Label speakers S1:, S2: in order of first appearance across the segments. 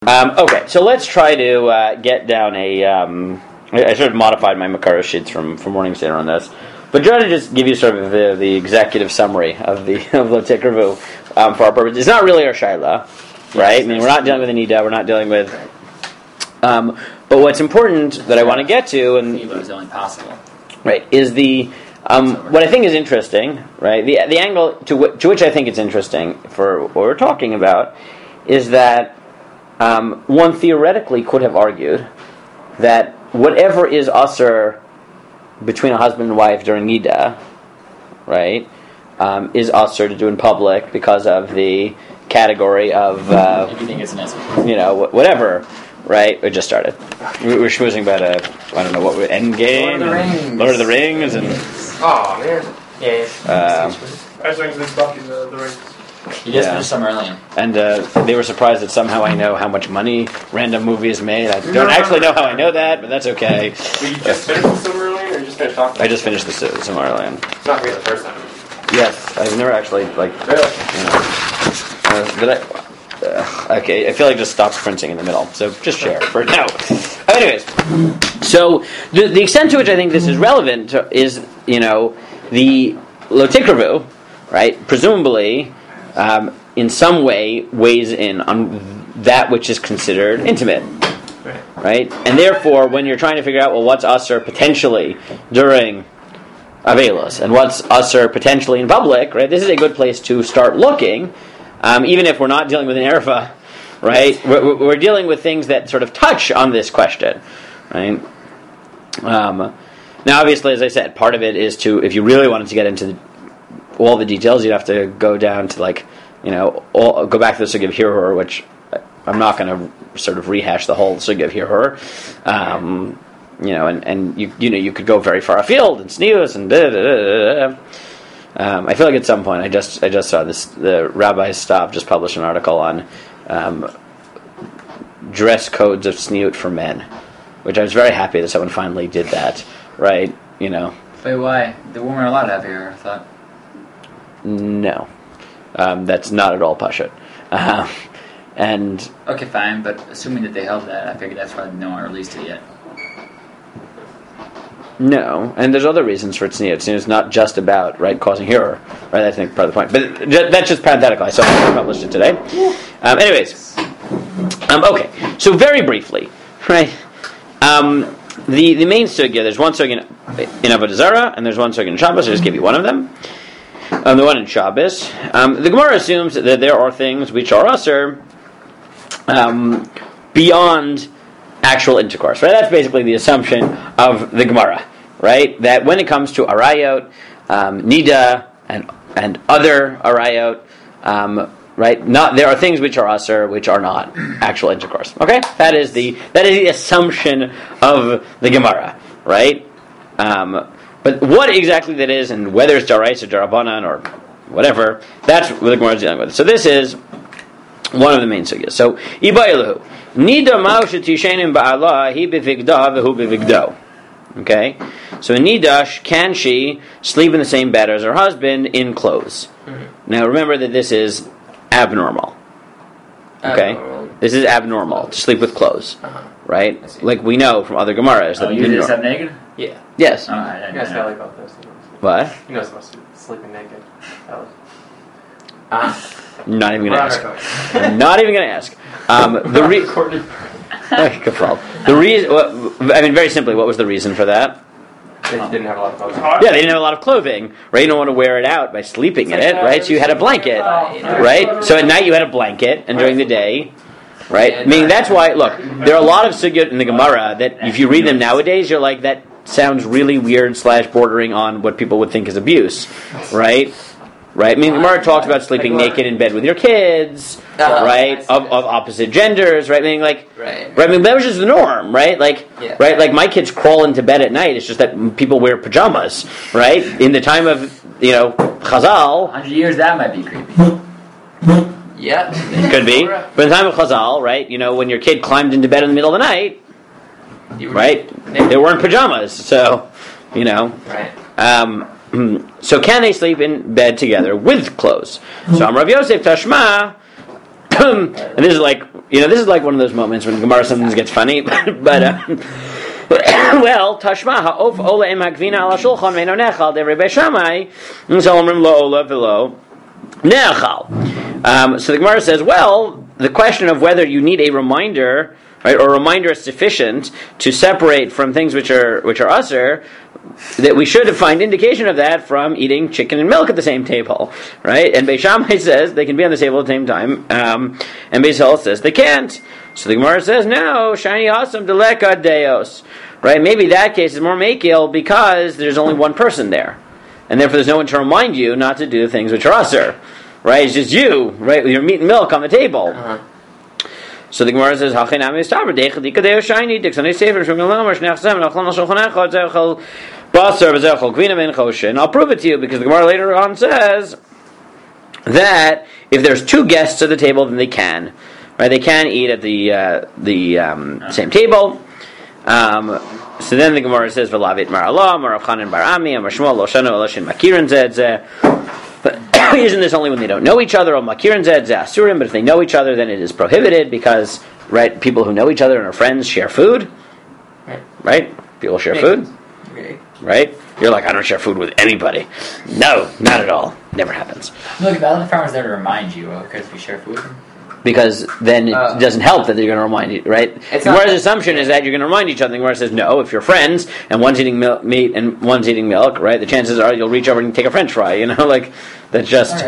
S1: Okay, so let's try to get down a. I sort of modified my Makara sheets from Morning Standard on this, but try to just give you sort of the executive summary of the Lotek Revu for our purpose. It's not really our shaila, right? I mean, we're not dealing with a nida. We're not dealing with. But what's important that I want to get to, and
S2: is only possible,
S1: right, is the what I think is interesting, right? The angle to which I think it's interesting for what we're talking about is that. One theoretically could have argued that whatever is usher between a husband and wife during nida, right, is usher to do in public because of the category of whatever, right? We just started. We were schmoozing about I don't know what Endgame, Lord of the Rings, and
S3: man, yeah.
S4: I think this Bucky the Rings.
S2: You just finished Summerland.
S1: And they were surprised that somehow I know how much money random movies made. I don't actually know how I know that, but that's okay.
S4: Well, you just finished the Summerland, or you just finished talking?
S1: I just finished the Summerland.
S4: It's not really the first time.
S1: Yes, I've never actually,
S4: Really?
S1: Okay, I feel like I just stopped printing in the middle, so just share for now. Anyways, so the extent to which I think this is relevant is, the Lotek Revu, right, presumably... in some way weighs in on that which is considered intimate, right? And therefore, when you're trying to figure out, well, what's usher potentially during Avelos, and what's usher potentially in public, right? This is a good place to start looking, even if we're not dealing with an erfa, right? We're dealing with things that sort of touch on this question, right? Now, obviously, as I said, part of it is if you really wanted to get into all the details, you'd have to go down to go back to the Sugi of Hirur, which I'm not going to sort of rehash the whole Sugi of Hirur. And you could go very far afield and sneeze and I feel like at some point I just saw this. The Rabbi Stav just published an article on dress codes of sneut for men, which I was very happy that someone finally did that. Right?
S2: Wait, why? The women are allowed to have hair, I thought.
S1: No, that's not at all pashut. And
S2: okay, fine, but assuming that they held that, I figured that's why no one released it yet.
S1: No, and there's other reasons for tzniut. Tzniut is not just about causing hirur, right? I think part of the point, but that's just parenthetical. I saw I published it today. Anyways, okay. So very briefly, right? The main sugya. There's one sugya in Avodah Zarah, and there's one sugya in Shabbos. I just give you one of them. The one in Shabbos. The Gemara assumes that there are things which are usher beyond actual intercourse. Right? That's basically the assumption of the Gemara. Right? That when it comes to arayot, nida, and other arayot, right? There are things which are usher, which are not actual intercourse. Okay? That is the assumption of the Gemara. Right? But what exactly that is, and whether it's Darais or Darabanan or whatever, that's what the Gemara is dealing with. So this is one of the main sugyas. So, Ibayilahu. Nida ma'ushet yishenim ba'ala hi bevigda v'hu bevigdo. Okay? So in Nida, can she sleep in the same bed as her husband in clothes? Mm-hmm. Now remember that this is abnormal. Okay? This is abnormal, to sleep with clothes. Uh-huh. Right? Like we know from other Gemaras.
S2: That you just have naked?
S3: Yeah.
S1: Yes.
S3: You guys know about those things.
S1: What?
S3: You know about sleeping naked.
S1: Not even going to ask. I'm not even going to ask. The reason. Very simply, what was the reason for that?
S3: They didn't have a lot of clothing.
S1: Yeah, they didn't have a lot of clothing, right? You don't want to wear it out by sleeping in it, right? So you had a blanket, right? So at night you had a blanket, and during the day, right? I mean, that's why. Look, there are a lot of sugyot in the Gemara that, if you read them nowadays, you're like, that sounds really weird / bordering on what people would think is abuse, right? Right? I mean, Gemara talks about sleeping naked in bed with your kids, right? Of opposite genders, right? I mean, right? I mean, that was just the norm, right? Right? Like my kids crawl into bed at night. It's just that people wear pajamas, right? In the time of Chazal,
S2: 100 years that might be creepy.
S3: Yeah,
S1: it could be. But in the time of Chazal, right? When your kid climbed into bed in the middle of the night, right? They weren't pajamas, so
S3: Right.
S1: So can they sleep in bed together with clothes? So Rav Yosef Tashma, and this is like this is like one of those moments when Gemara sometimes gets funny, but well, Tashma ha'of ola im hagvina ala shulchan ve'no nechal de Rebbe Shammai, and so omrim lo ola v'lo nechal. So the Gemara says, well, the question of whether you need a reminder, right, or a reminder is sufficient to separate from things which are usher, that we should find indication of that from eating chicken and milk at the same table, right? And Beis Shammai says they can be on the table at the same time, and Beis Hillel says they can't. So the Gemara says, no, shiny awesome deleka deos, right? Maybe that case is more makil because there's only one person there, and therefore there's no one to remind you not to do things which are usher, right? It's just you, right, with your meat and milk on the table.
S3: Uh-huh.
S1: So the Gemara says, and I'll prove it to you because the Gemara later on says that if there's two guests at the table, then they can. Right? They can eat at the same table. So then the Gemara says, "V'lavit mar Allah, mar Chanan bar Ami, mar Shmuel lo shanu elashin makirin zed." But isn't this only when they don't know each other? Or makirin zed asurim. But if they know each other, then it is prohibited because people who know each other and are friends share food. Right? People share food. Right? You're like, I don't share food with anybody. No, not at all. Never happens.
S2: Look, the other farmers there to remind you, because we share food.
S1: Because then it doesn't help that they're going to remind you, right? The Gemara's assumption is that you're going to remind each other. The Gemara says, no, if you're friends and one's eating meat and one's eating milk, right, the chances are you'll reach over and take a French fry, like, that's just...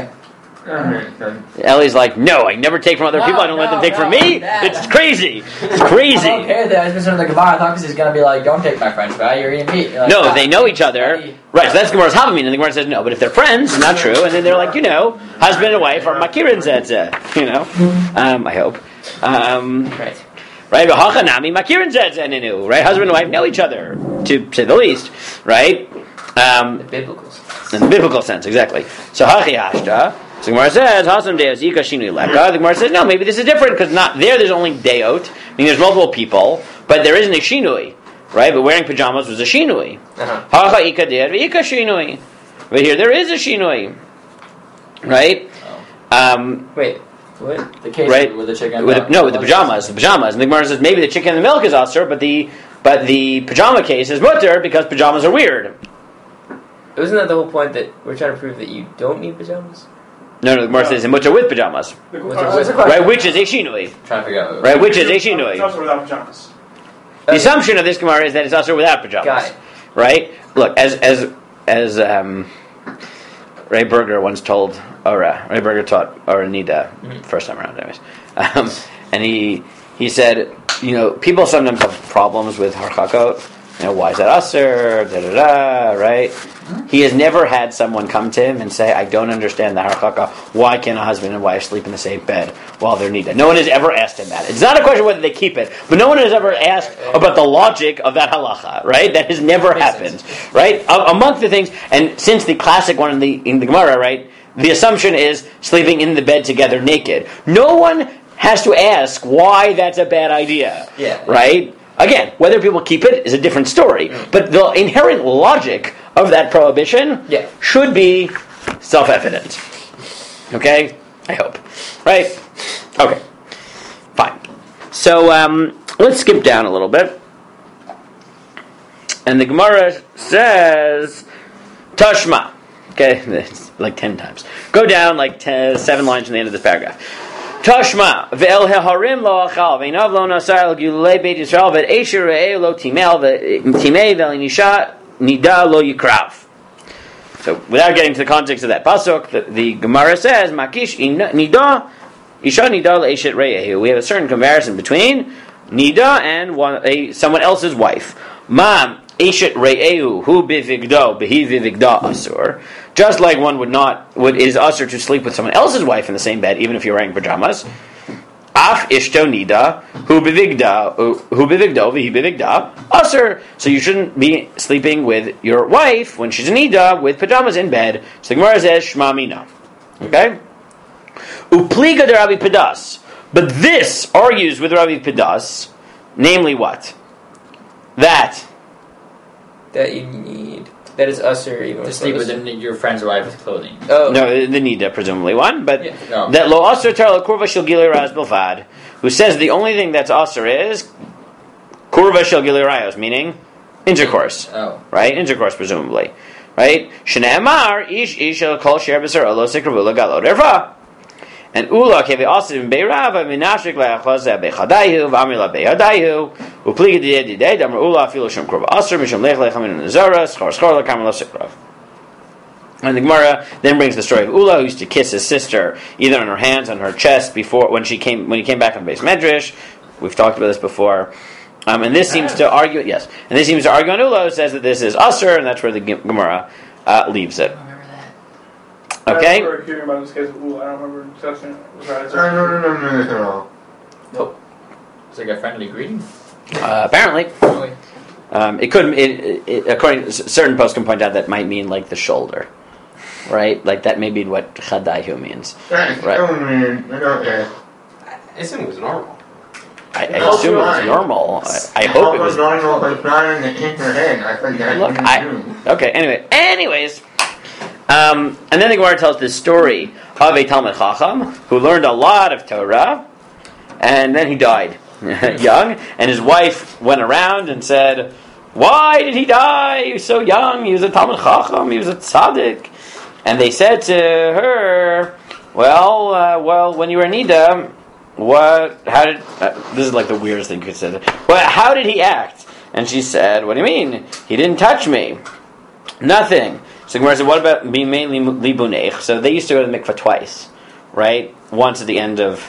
S1: Ellie's like, no, I never take from other people. I don't let them take from me. It's crazy. It's crazy.
S2: I don't care that I was missing the Gemara. I thought this is going to be like, don't take my French fry. You're eating meat. Like,
S1: no, they know each other. Right, so that's Gemara's Havamina. And the Gemara says, no, but if they're friends, not true. And then they're like, husband and wife are makirin zedze. I hope.
S2: Right.
S1: Right, but hachanami makirin zedze ninu. Right, husband and wife know each other, to say the least. Right?
S2: The biblical sense.
S1: In the biblical sense, exactly. So hachi hashta. So the Gemara says, Hasam deos yika shinui leka. The Gemara says, no, maybe this is different because not there's only deot, meaning there's multiple people, but there isn't a shinui, right? But wearing pajamas was a shinui. Hacha ika deot v'ika shinui. But here there is a shinui, right?
S2: Wait, what? The case
S1: right?
S2: with the chicken?
S1: With the pajamas. The pajamas. And the Gemara says maybe the chicken and the milk is asur, but the pajama case is mutter because pajamas are weird.
S3: Isn't that the whole point that we're trying to prove that you don't need pajamas?
S1: No, the Gemara says mutter with pajamas. Right, which is a shinui.
S2: Trying to figure out.
S1: Right, which is a shinui.
S4: It's also without pajamas.
S1: The assumption of this Gemara is that it's also without pajamas.
S3: Got it.
S1: Right? Look, as Ray Berger once told Ora. Ray Berger taught Ora Nida first time around, anyways. And he said, people sometimes have problems with harchakot. Why is that aser? Right? He has never had someone come to him and say, I don't understand the harchaka. Why can't a husband and wife sleep in the same bed while they're nida? No one has ever asked him that. It's not a question whether they keep it, but no one has ever asked about the logic of that halacha, right? That has never happened, right? Amongst the things, and since the classic one in the Gemara, right, the assumption is sleeping in the bed together naked. No one has to ask why that's a bad idea, right? Again, whether people keep it is a different story, but the inherent logic of that prohibition should be self-evident. Okay? I hope. Right? Okay. Fine. So, let's skip down a little bit. And the Gemara says, Tashma. Okay? It's like 10 times. Go down like 7 lines from the end of this paragraph. Tashma ve'el heharim lo achal ve'inav lo nasar al gilulei Beit Yisrael ve'esher re'eu lo timei ve'nisha nida lo yikrav. So, without getting to the context of that pasuk, the Gemara says, Makish nida isha nida le'eshet re'eu. We have a certain comparison between nida and someone else's wife. Ma eshet re'eu hu bivigdo behi vivigda asur. Just like one it is usher to sleep with someone else's wife in the same bed, even if you're wearing pajamas. Af ishto nida, hu bivigdo, v'hi bivigda, usher. So you shouldn't be sleeping with your wife when she's in nida with pajamas in bed. So the Gemara says, shma mina. Okay? Upliga de Rabbi Pedas. But this argues with Rabbi Pedas, namely what? That
S3: you need That is usher even
S2: To
S3: with
S2: sleep with
S3: clothes?
S2: your friend's wife's clothing.
S3: Oh.
S1: No, the nida presumably one, but
S2: Yeah, no.
S1: that lo aser tar kurva shel gilei rayos bilvad, who says the only thing that's aser is kurva shel gilei rayos, meaning intercourse,
S2: Oh.
S1: right? Intercourse presumably, right? Shneimar ish ishel kol sher b'ser olo sikravu lagalod erva. And ula kevi asim beirava minashik le'achazeh bechadayu v'amila beyadayu upligi didei damar ula afilu shem kurva aser mishum lech lechem in nazara schor schor lekam lo sikrav. And the Gemara then brings the story of Ula, who used to kiss his sister either on her hands, on her chest before when he came back from Beis Medrash. We've talked about this before, and this seems to argue. Yes, and this seems to argue on Ula, who says that this is Aser, and that's where the Gemara leaves it.
S2: Remember that?
S1: Okay.
S4: I remember hearing about this case of Ula. I don't remember discussing it.
S5: No.
S2: It's like a friendly greeting.
S1: Apparently,
S2: Really?
S1: it could. It, according to certain posts, can point out that might mean like the shoulder, right? Like that may be what Chadayu means. Right.
S5: I assume it was normal.
S1: I assume it was normal. I hope it was.
S5: normal. It's not in her head. I think that's
S1: Look, okay. Anyways, and then the Gemara tells this story of a Talmid Chacham who learned a lot of Torah, and then he died young, and his wife went around and said, "Why did he die? He was so young. He was a Talmid Chacham. He was a tzaddik." And they said to her, "Well, when you were Nida, how did this is like the weirdest thing you could say. Well, how did he act?" And she said, "What do you mean? He didn't touch me. Nothing." So Gemara said, "What about being mainly libunech?" So they used to go to the mikvah twice, right? Once at the end of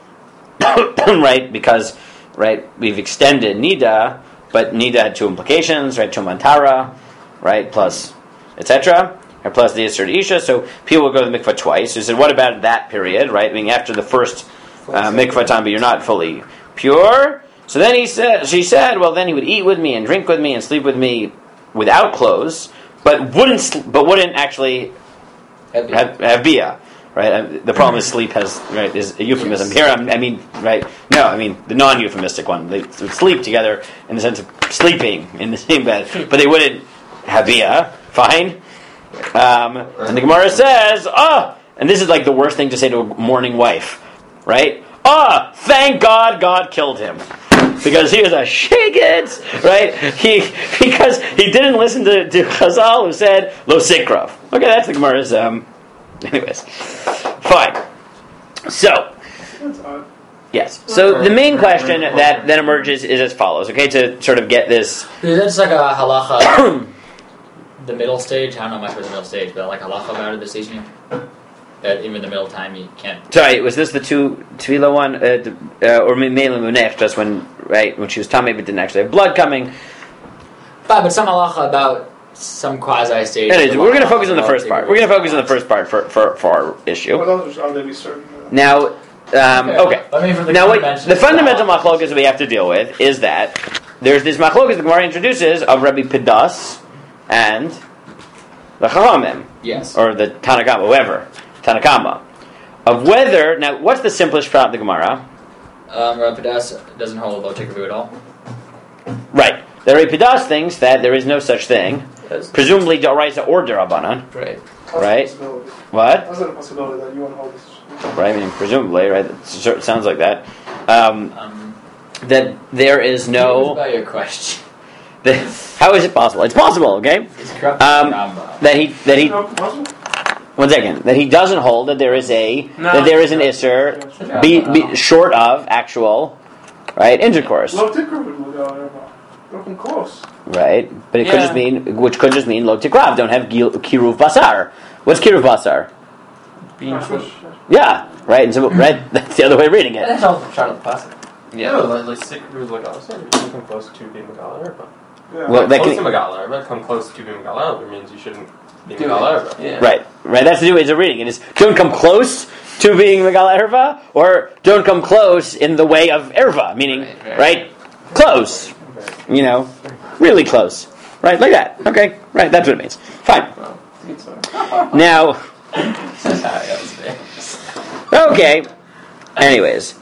S1: right, because we've extended nida, but nida had two implications, right? Chumantara, right, plus etc. or plus the Yisr Isha. So people will go to the mikvah twice. So he said, "What about that period, right? I mean, after the first mikvah time, but you're not fully pure." So then she said, "Well, then he would eat with me and drink with me and sleep with me without clothes, but wouldn't actually have bia." Right? The problem is sleep is a euphemism. Here, I mean, right? No, I mean the non-euphemistic one. They would sleep together in the sense of sleeping in the same bed, but they wouldn't have bia. Fine. And the Gemara says, and this is like the worst thing to say to a mourning wife, right? Thank God killed him. Because he was a shigitz, right? Because he didn't listen to Chazal who said, lo sikrav. Okay, that's the Gemara's, anyways. Fine. So,
S4: That's odd.
S1: yes. So the main question that then emerges is as follows, okay, to sort of get this.
S2: Is that just like a halacha, the middle stage? I don't know much about the middle stage, but like halacha about it, the stage here? That even the middle time you can't...
S1: Sorry, was this the Tefillah one? Or Meila Munech, just when she was tummy but didn't actually have blood coming?
S2: But some halacha about some quasi stage.
S1: Anyways, we're going to focus on the first part. We're going to focus on the first part for our issue.
S4: What else are they be certain?
S1: Now, okay.
S2: I mean, from the
S1: Now,
S2: convention,
S1: the fundamental machlokas that we have to deal with is that there's this machlokas the Gemara introduces of Rabbi Pedas and the Chachamim,
S2: yes.
S1: or the Tanakama, whoever, Tanakama, of whether, now, what's the simplest part of the Gemara?
S2: Rabbi Pedas doesn't hold low tikkavu at all.
S1: Right. The Rabbi Pedas thinks that there is no such thing, presumably D'oraisa or D'Rabbanan.
S3: Right.
S1: Right.
S4: That's a possibility.
S1: What?
S4: That's a possibility that you want to hold this.
S1: Right, I mean, presumably, right? It sounds like that. That there is
S2: What
S1: no...
S2: about your question?
S1: How is it possible? It's possible, okay?
S2: It's corrupt.
S1: That he
S4: No, possible?
S1: one second, that he doesn't hold that there is an isser be short of actual, right, intercourse,
S4: Low ticker would go looking close.
S1: right? But it could just mean, which could just mean lo tikrav, don't have kiruv basar. What's kiruv basar? Yeah, right. And so, right, that's the other way of reading it.
S3: That's all Charlotte Passer.
S5: Yeah, like sick was like also come close to being Megala Erba.
S4: Yeah.
S1: Well, that
S5: Close
S1: can,
S5: to Megala Erba, come close to being Megala Erba means you shouldn't be Megala Erba.
S3: Yeah.
S1: right. That's the two ways of reading it. Is don't come close to being Megala Erva, or don't come close in the way of Erva, meaning right, close. You know, really close. Right, like that. Okay, right. That's what it means. Fine. Now, okay. Anyways,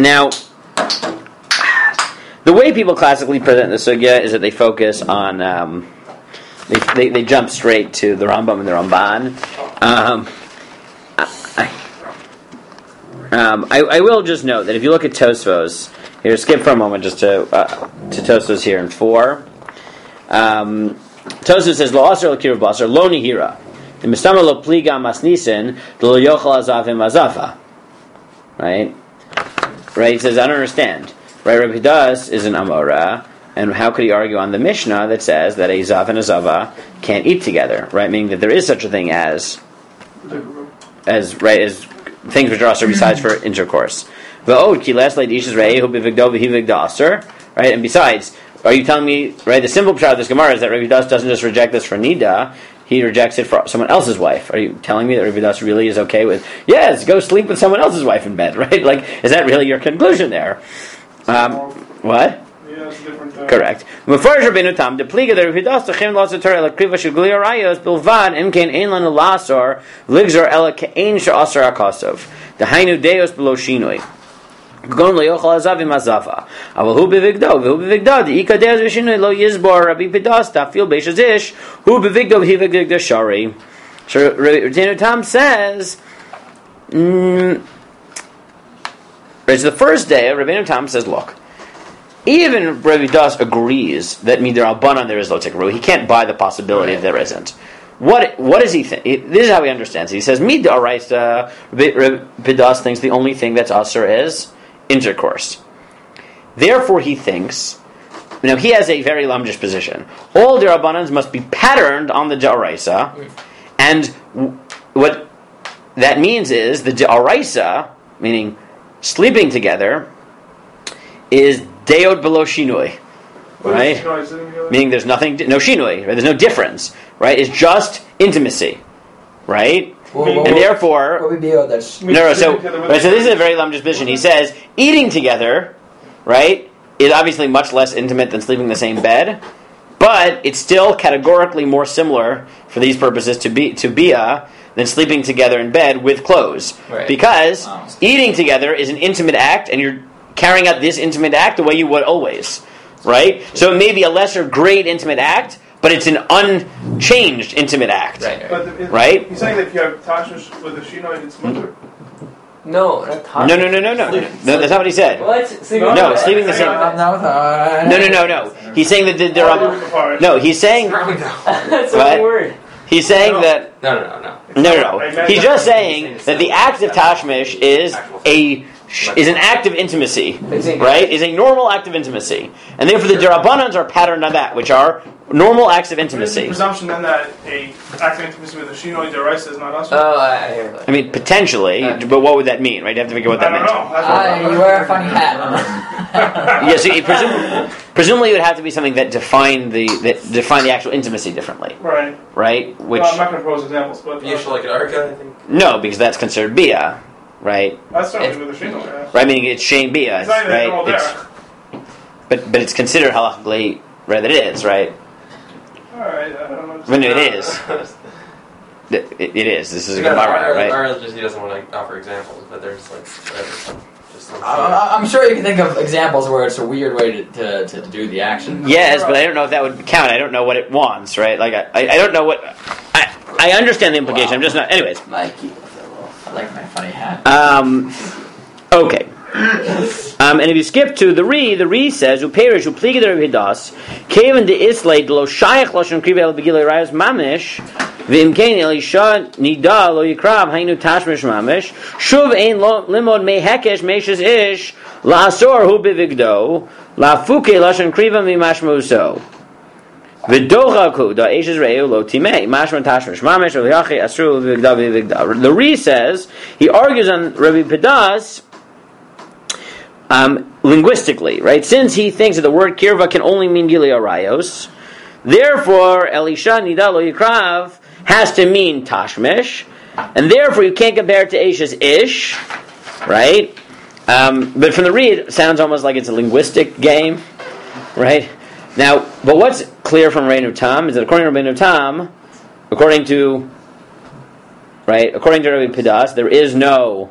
S1: Now, the way people classically present the sugya is that they focus on, they jump straight to the Rambam and the Ramban. I will just note that if you look at Tosfos, here, skip for a moment just to Tosfos here in 4. Tosfos says, Lo aser l'kirav basar, lo nihira. The mistama lo pliga masnisen, lo yochel azavim azafa. Right? Right? He says, I don't understand. Right? Rabbi Das is an Amora, and how could he argue on the Mishnah that says that a Zav and a Zava can't eat together? Right? Meaning that there is such a thing as things which are also besides for intercourse. Right? And besides, are you telling me, right, the simple part of this Gemara is that Rabbi Das doesn't just reject this for Nida, he rejects it for someone else's wife. Are you telling me that Rabbi Das really is okay with, yes, go sleep with someone else's wife in bed, right? Like, is that really your conclusion there? What?
S4: Yeah, it's different.
S1: Correct. Mefarish Rabbeinu Tam, the pliga the Rabbi Das techim laser Torah lakriva shegli arayos bilvad imkein ein lanu lasor ligzor ela kein she'asar akasov. The hainu deos below shinoi. Gon lo yochal azavim azava. Aval hu bevigdo the ika deos v'shinoi lo yizbor Rabbi Das tafil beishazish hu bevigdo v'hivigdo shari. So Rabbeinu Tam says. Right, so the first day, Rabbeinu Tam says, look, even Rabbi Das agrees that midrabanan there is lo tikru. He can't buy the possibility that there isn't. What does he think? This is how he understands it. He says, midaraisa, Rabbi Das thinks the only thing that's asur is intercourse. Therefore, he thinks, he has a very lamdish position. All derabanans must be patterned on the daraisa, and what that means is the daraisa, meaning sleeping together, is deod below shinui, right? Meaning there's no shinui, right? There's no difference, right? It's just intimacy, right? And therefore,
S6: so
S1: this is a very lamdish position. He says eating together, right, is obviously much less intimate than sleeping in the same bed, but it's still categorically more similar for these purposes to bia than sleeping together in bed with clothes.
S2: Right.
S1: Because eating together is an intimate act, and you're carrying out this intimate act the way you would always. Right? So it may be a lesser grade intimate act, but it's an unchanged intimate act. Right?
S4: He's saying that if you have tashmish with a shinoid, it's mutter.
S3: No, not talking.
S1: No, that's not what he said.
S3: What?
S1: Sleeping the same. No. He's saying that there are. No, he's saying.
S3: That's one word.
S1: He's saying that.
S5: No.
S1: No. He's just saying that the act of tashmish is an act of intimacy, right? Is a normal act of intimacy, and therefore the derabbanans are patterned on that, which are normal acts of intimacy.
S4: The presumption then that a act of intimacy with a shinoi deraisa is not us.
S3: Oh, I hear that.
S1: I mean, potentially, but what would that mean, right? You have to figure what that means.
S6: You wear a funny hat.
S1: Yes, presumably it would have to be something that defined the actual intimacy differently.
S4: Right.
S1: Right? Which
S4: I'm not going to propose examples, but
S5: You should like an arca, I think.
S1: no, because that's considered bia, right?
S4: that's certainly with a shinoi. Yeah.
S1: Right, meaning it's shame bia,
S4: It's not even
S1: right?
S4: all there.
S1: But it's considered halachically right that it is, right?
S4: All right, I don't know.
S1: When it is. It is. This is a Gemara, right?
S5: Or just he doesn't want to offer examples, but there's like whatever.
S6: I'm sure you can think of examples where it's a weird way to do the action.
S1: Yes, but I don't know if that would count. I don't know what it wants, right? Like I don't know what. I understand the implication.
S6: Wow.
S1: I'm just not. Anyways.
S6: Mikey, I like my funny hat.
S1: Okay. And if you skip to the Re says, "Uperish upliga der vidas, kaven de islay lo shayach lashon kriva el begilay rayos mamish, v'imkein elisha nida lo yikrav hainu tashmish mamish, shuv ein limod mehekesh meshes ish la asor hu bivigdo la fuke lashon kriva mimashmuso." V'dochaku da eshes reu lo timei mashman tashmish mamish v'yachi asru v'vigda. The Re says he argues on Rabbi Pedas. Linguistically, right? Since he thinks that the word kirva can only mean Gilei Arayos, therefore Elisha Nida Lo Yikrav has to mean Tashmish, and therefore you can't compare it to Ashes Ish, right? But from the read, it sounds almost like it's a linguistic game, right? Now, but what's clear from Reinu Tam is that according to Reinu Tam, according to Rabbi Pedas, there is no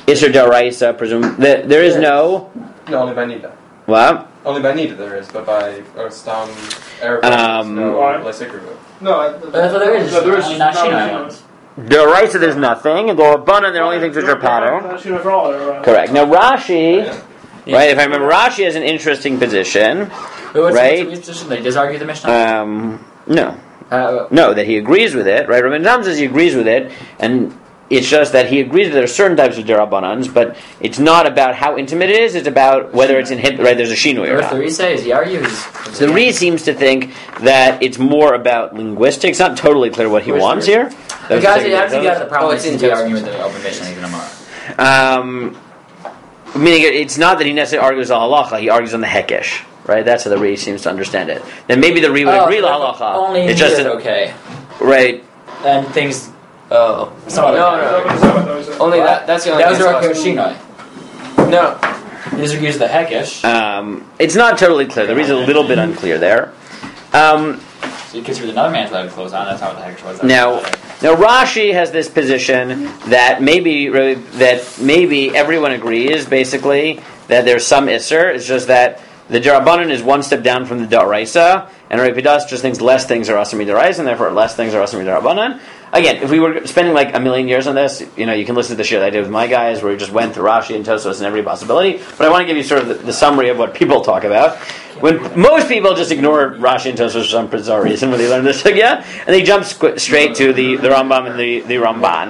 S1: Isser Daraisa, presume that there is no
S5: No, only by Nida.
S1: what?
S5: Only by Nida there is, but by Stam Arab no
S4: Why?
S5: Lysikru.
S4: No,
S2: I thought there is. Only not Shinoi ones.
S1: Daraisa, there's nothing, and Rabbanan, they're only things which are pattern. Correct. Now Rashi, right? If I remember, Rashi has an interesting position. Right?
S2: What's his position? He does argue the Mishnah.
S1: No, that he agrees with it, right? Rabban Tam says he agrees with it, and it's just that he agrees that there are certain types of derabbanans, but it's not about how intimate it is. It's about whether it's in hit. Right? There's a shinui or
S2: What
S1: not.
S2: the Re say? Is he argues?
S1: So the Re seems to think that it's more about linguistics. Not totally clear what he wants here.
S2: The guys who actually got the problem
S3: it's
S2: is
S3: in
S2: arguing with the open Mishnah even tomorrow.
S1: Meaning it's not that he necessarily argues on halacha. He argues on the hekesh. Right? That's how the Re seems to understand it. Then maybe the Re would agree with halacha.
S2: Only
S1: it's
S2: just
S1: just
S2: okay.
S1: Right.
S2: And things.
S3: Oh.
S2: Some other
S3: No. Only that's the only
S2: That was
S3: thing
S2: Rav
S3: that's
S2: Shinoi.
S3: No.
S2: He disagrees with the Hekesh.
S1: It's not totally clear. The Re is a little bit unclear there.
S2: So you consider with another man's leg clothes on. That's not what the Hekesh was.
S1: Now Rashi has this position that maybe everyone agrees basically that there's some Isser. It's just that the Darabanan is one step down from the Daraisa, and Rabbi Pidas just thinks less things are Asami Daraisa, and therefore less things are Asami Darabanan. Again, if we were spending like a million years on this, you can listen to the shit I did with my guys, where we just went through Rashi and Tosfos and every possibility. But I want to give you sort of the summary of what people talk about. When most people just ignore Rashi and Tosfos for some bizarre reason when they learn this sugya, and they jump straight to the Rambam and the Ramban.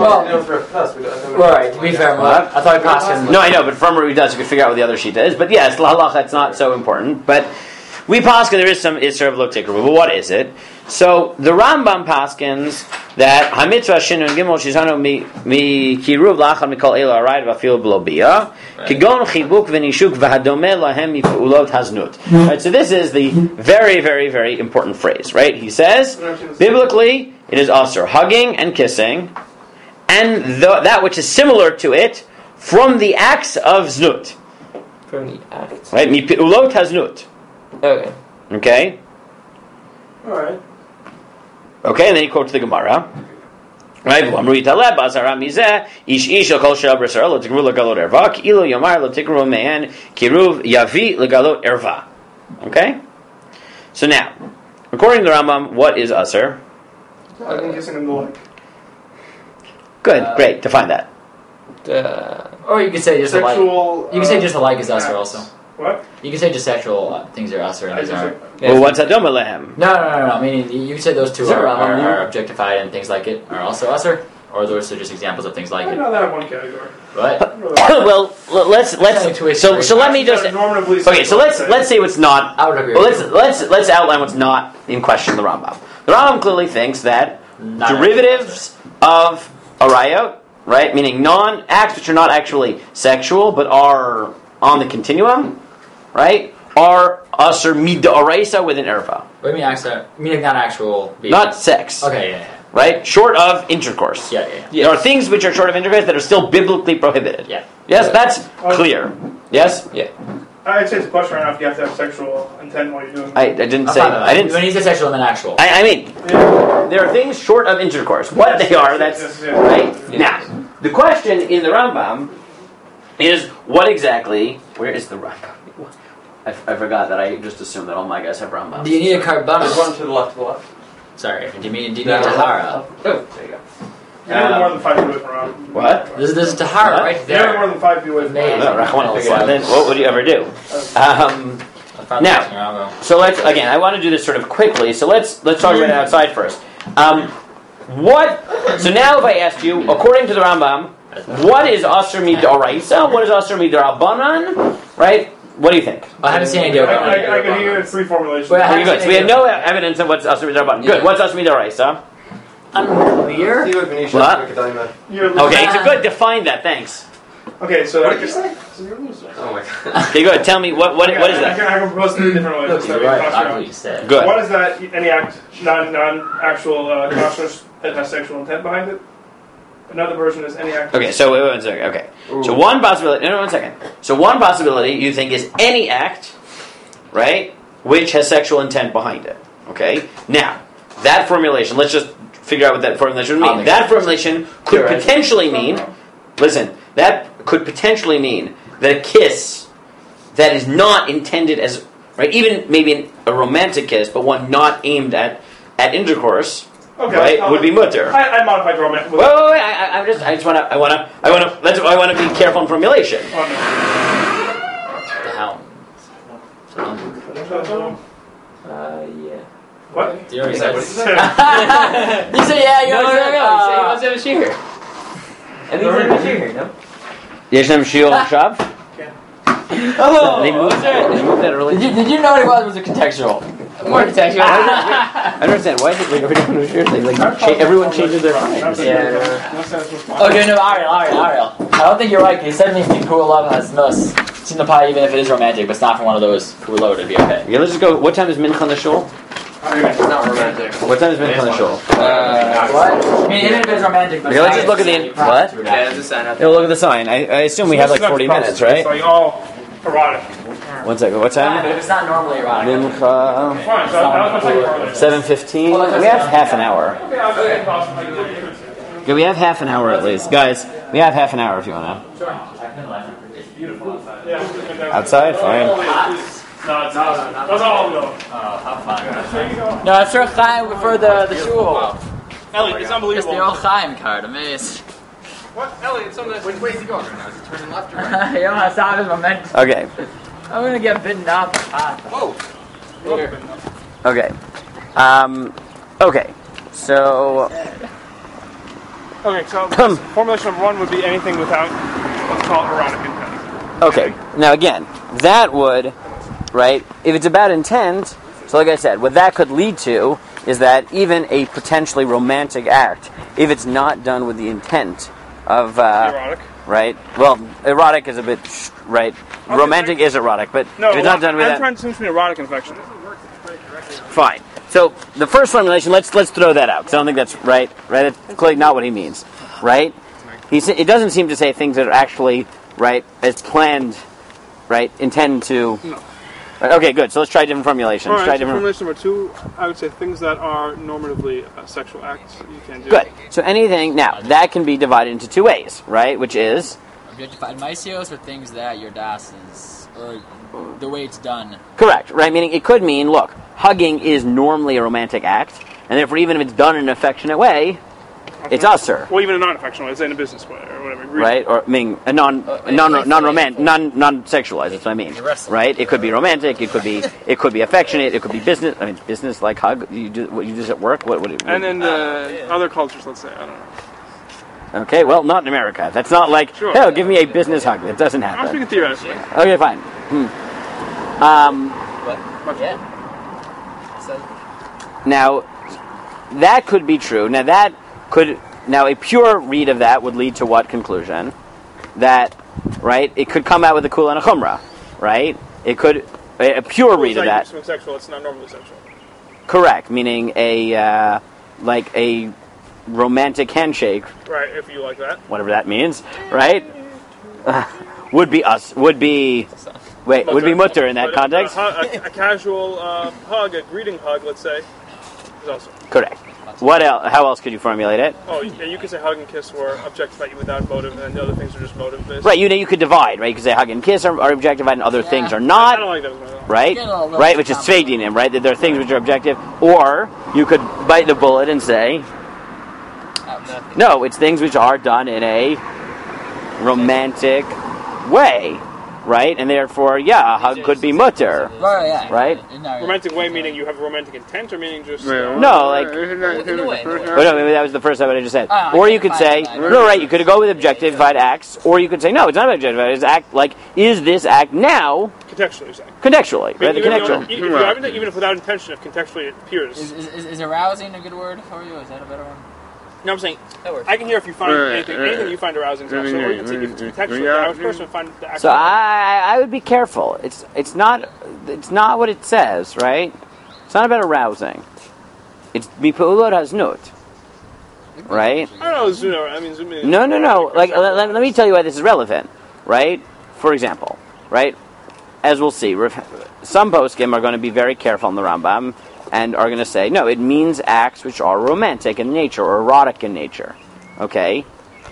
S2: Right. To be fair, I thought Paskin.
S1: No, I know, but from where he does, you can figure out what the other shita is. But yes, la halacha, it's not so important. But we paskin there is some isser of lo tikru. But what is it? So the Rambam paskins that hamitzvah shinun gimel shizanu mi kiruv lachal mikol ela arayid v'afil blobia kigon chibuk v'nishuk v'hadome lahem mipu'ulot haznut. Right. So this is the very, very, very important phrase. Right. He says biblically it is asur hugging and kissing, and that which is similar to it from the acts of znut.
S3: From the acts.
S1: Right. Mipu'ulot haznut.
S3: Okay.
S1: Okay.
S4: All right.
S1: Okay, and then he quotes the Gemara. Right? Ish ish kol shel b'Yisrael lo tikru legalot erva ki'ilu yomar lo tikru me'en kiruv yavi legalot erva. Okay? So now, according to the Rambam, what is Asr?
S4: I think kissing in the leg.
S1: Good, great, define that.
S2: Or you could say just
S4: Sexual.
S2: You can say just alike is usher also.
S4: What?
S2: You can say just sexual things are usher and these aren't.
S1: Well, what's Adom Alehem?
S2: No. I mean, you can say those two
S1: Sure,
S2: are objectified and things like it are also usher, or those are just examples of things like
S4: I
S2: it.
S4: know that in one category.
S2: But
S1: Well, let's so let me just okay. So let's say what's not.
S2: I would agree.
S1: Well,
S2: with
S1: let's outline what's not in question in the Rambam. The Rambam clearly thinks that
S2: Not
S1: derivatives of arayot, right, meaning non-acts which are not actually sexual but are on the continuum, right, are asur mid'oraisa within erva.
S2: What do you mean actual? Meaning not actual.
S1: Not sex.
S2: Okay, yeah.
S1: Right? Short of intercourse.
S2: Yeah.
S1: There are things which are short of intercourse that are still biblically prohibited.
S2: Yeah.
S1: Yes, that's clear. Yes?
S3: Yeah.
S4: I'd say it's a question right now if you have to have sexual intent while you're doing it.
S1: I didn't say... I didn't...
S2: When he says sexual, then actual.
S1: I mean, there are things short of intercourse. What they are, that's...
S4: Yes.
S1: Right?
S3: Yes.
S1: Now, the question in the Rambam is what exactly... Where is the Rambam? I forgot that I just assumed that all my guys have Rambams.
S2: Do you need a
S5: There's
S2: carbonus?
S5: one to the left.
S2: Sorry. Do you need tahara?
S5: Oh, there you go.
S4: You're never more than 5 feet away from around.
S1: What?
S2: This is tahara
S1: What?
S2: right
S4: You're
S2: there.
S4: never more than 5 feet away from
S2: Amazing.
S1: No, Rahman then what would you ever do? Now, so let's again. I want to do this sort of quickly. So let's talk about it outside first. What? So now, if I asked you, according to the Rambam, what is asur mid'oraisa? What is asur mid'rabanan? Right? What do you think?
S2: I haven't seen any idea.
S4: I can hear 3 formulations.
S2: Well,
S1: Very good. So we have no evidence of what's asur mid'rabanan. Good. What's asur mid'oraisa?
S2: Unclear.
S1: What?
S4: You're
S1: Okay, so good. Define that. Thanks.
S4: Okay, so
S5: What
S4: I
S5: did you
S4: can,
S5: say? Oh my god.
S1: Okay, good. Tell me what is
S4: I
S1: that?
S4: can propose 3 different ways.
S2: You're right. That's what you said.
S1: Good.
S4: One is that any act, non-actual conscious that has sexual intent behind it. Another version is any act.
S1: Okay, so wait 1 second. Okay, so one possibility. No, 1 second. So one possibility you think is any act, right, which has sexual intent behind it. Okay. Now that formulation. Let's just figure out what that formulation would mean. That formulation could potentially mean. Listen, that could potentially mean that a kiss that is not intended as, right, even maybe a romantic kiss, but one not aimed at intercourse, right, would be mutter.
S4: I modified romantic.
S1: Wait, I want to be careful in formulation.
S2: The hound.
S3: Yeah.
S4: What?
S2: You already said
S6: You said yeah. You
S3: No,
S6: know
S3: he wants to have a shear. And he's in a shear, no?
S1: Yeshem Shiol Shav?
S6: Oh,
S1: They moved that early.
S6: Did you know what it was? Was it contextual?
S3: More contextual.
S1: I understand. Why is it like every time we share things, like everyone changes their minds?
S3: Yeah.
S6: Okay, no, Ariel. I don't think you're right. He said me love has nus. Sinapaya, even if it is romantic, but it's not from one of those pu'ulot, it'd be okay.
S1: Okay, let's just go. What time is Mincha on the shul?
S5: It's not romantic.
S1: What time is Mincha on the shul?
S6: What? I mean, even if it's romantic, but
S1: Okay, let's just look at the what?
S3: Yeah, there's a sign up.
S1: Yeah, we'll look at the sign. I assume we have like 40 minutes, right?
S4: It's like all erotic.
S1: 1 second. What
S6: But
S1: time?
S6: if it's not normally erotic.
S1: Mincha.
S4: Fine, so I'll take it.
S1: 7:15. We have half an hour.
S4: Okay, I'll take it.
S1: Okay, we have half an hour at least, guys. We have half an hour if you want to. Outside, fine.
S4: No, it's not. That's all though.
S2: how fun.
S6: No, I'm sure Chaim preferred the shul.
S4: Elliot, it's
S6: It's
S4: unbelievable.
S6: the old Chaim card, amazing.
S4: What? Elliot, it's on this.
S5: Which way is he going right now? Is he turning left or right?
S6: Yo, Hassan is momentum.
S1: Okay.
S6: I'm gonna get bitten up.
S5: Whoa!
S1: Okay. Okay. So.
S4: Okay, so formulation number 1 would be anything without what's called erotic intent.
S1: Okay. Now again, that would, right? If it's about intent, so like I said, what that could lead to is that even a potentially romantic act, if it's not done with the intent of,
S4: Erotic.
S1: right? Well, erotic is a bit, right? Romantic is erotic, but
S4: No,
S1: if it's not done with
S4: I'm
S1: that,
S4: trying to distinguish between erotic and affection.
S1: fine. So the first formulation, let's throw that out because I don't think that's right. Right? That's clearly not what he means. Right? It doesn't seem to say things that are actually right as planned. Right? Intend to.
S4: No.
S1: Right, okay, good. So let's try different formulations.
S4: Alright,
S1: Try
S4: so
S1: different.
S4: formulation number 2, I would say things that are normatively sexual acts you can do.
S1: Good. So anything now that can be divided into 2 ways, right? Which is
S6: Objectified mysios are things that your das is, or the way it's done.
S1: correct, right? Meaning it could mean, look, hugging is normally a romantic act, and therefore even if it's done in an affectionate way, it's usher.
S4: Well, even a non-affectional, it's in a business way or whatever.
S1: Right, or I mean, a non-sexualized. That's what I mean. Right? It could be romantic. It could be affectionate. It could be business. I mean, business like hug. You do what you do at work. What
S4: And then other cultures, let's say, I don't know.
S1: Okay, well, not in America. That's not like,
S4: Sure.
S1: oh, give me a business hug. That doesn't
S4: I'm
S1: happen.
S4: speaking theoretically.
S1: Okay, fine.
S6: Yeah.
S1: Now, that could be true. Now a pure read of that would lead to what conclusion? That, right, it could come out with a kula and a chumrah, right? It could, a pure read of that.
S4: It's sexual, it's not normally sexual.
S1: Correct, meaning a romantic handshake,
S4: Right, if you like that.
S1: whatever that means, right? Would be mutter in that
S4: But
S1: context.
S4: A casual hug, a greeting hug, let's say, is also.
S1: Correct. What else? How else could you formulate it?
S4: Oh, yeah, you could say hug and kiss were objectify you without motive, and then the other things are just motive-based.
S1: Right, you could divide, right? You could say hug and kiss are objectified and other things are
S4: I
S1: not,
S4: don't like that as well.
S1: right?
S6: Get a little
S1: Right, which is tzveidinim, right? That there are things which are objective. Or you could bite the bullet and say, no, it's things which are done in a romantic way, right? And therefore, yeah, a hug could be mutter,
S6: Right, yeah.
S1: right?
S4: Romantic way meaning you have romantic intent, or meaning just...
S1: No, like, oh, no, maybe that was the first time I just said. Or you could say, no, right, you could go with objectified acts, or you could say, no, it's not objectified, it's act, like, is this act now,
S4: Contextually, you're saying.
S1: contextually, right, the contextual.
S4: Even if without intention, if contextually it appears.
S6: Is arousing a good word for you? Is that a better one?
S4: No, I'm saying,
S6: That works.
S4: I can hear if you find anything you find arousing is also, or you can see if it's contextually, the average person would find the act.
S1: So I would be careful. It's not what it says, right? It's not about arousing. It's mipulot haznut, right?
S4: I don't know, Zuno, I mean, Zuno.
S1: No. Like let me tell you why this is relevant, right? For example, right? As we'll see, some poskim are going to be very careful in the Rambam and are going to say, no, it means acts which are romantic in nature or erotic in nature, okay?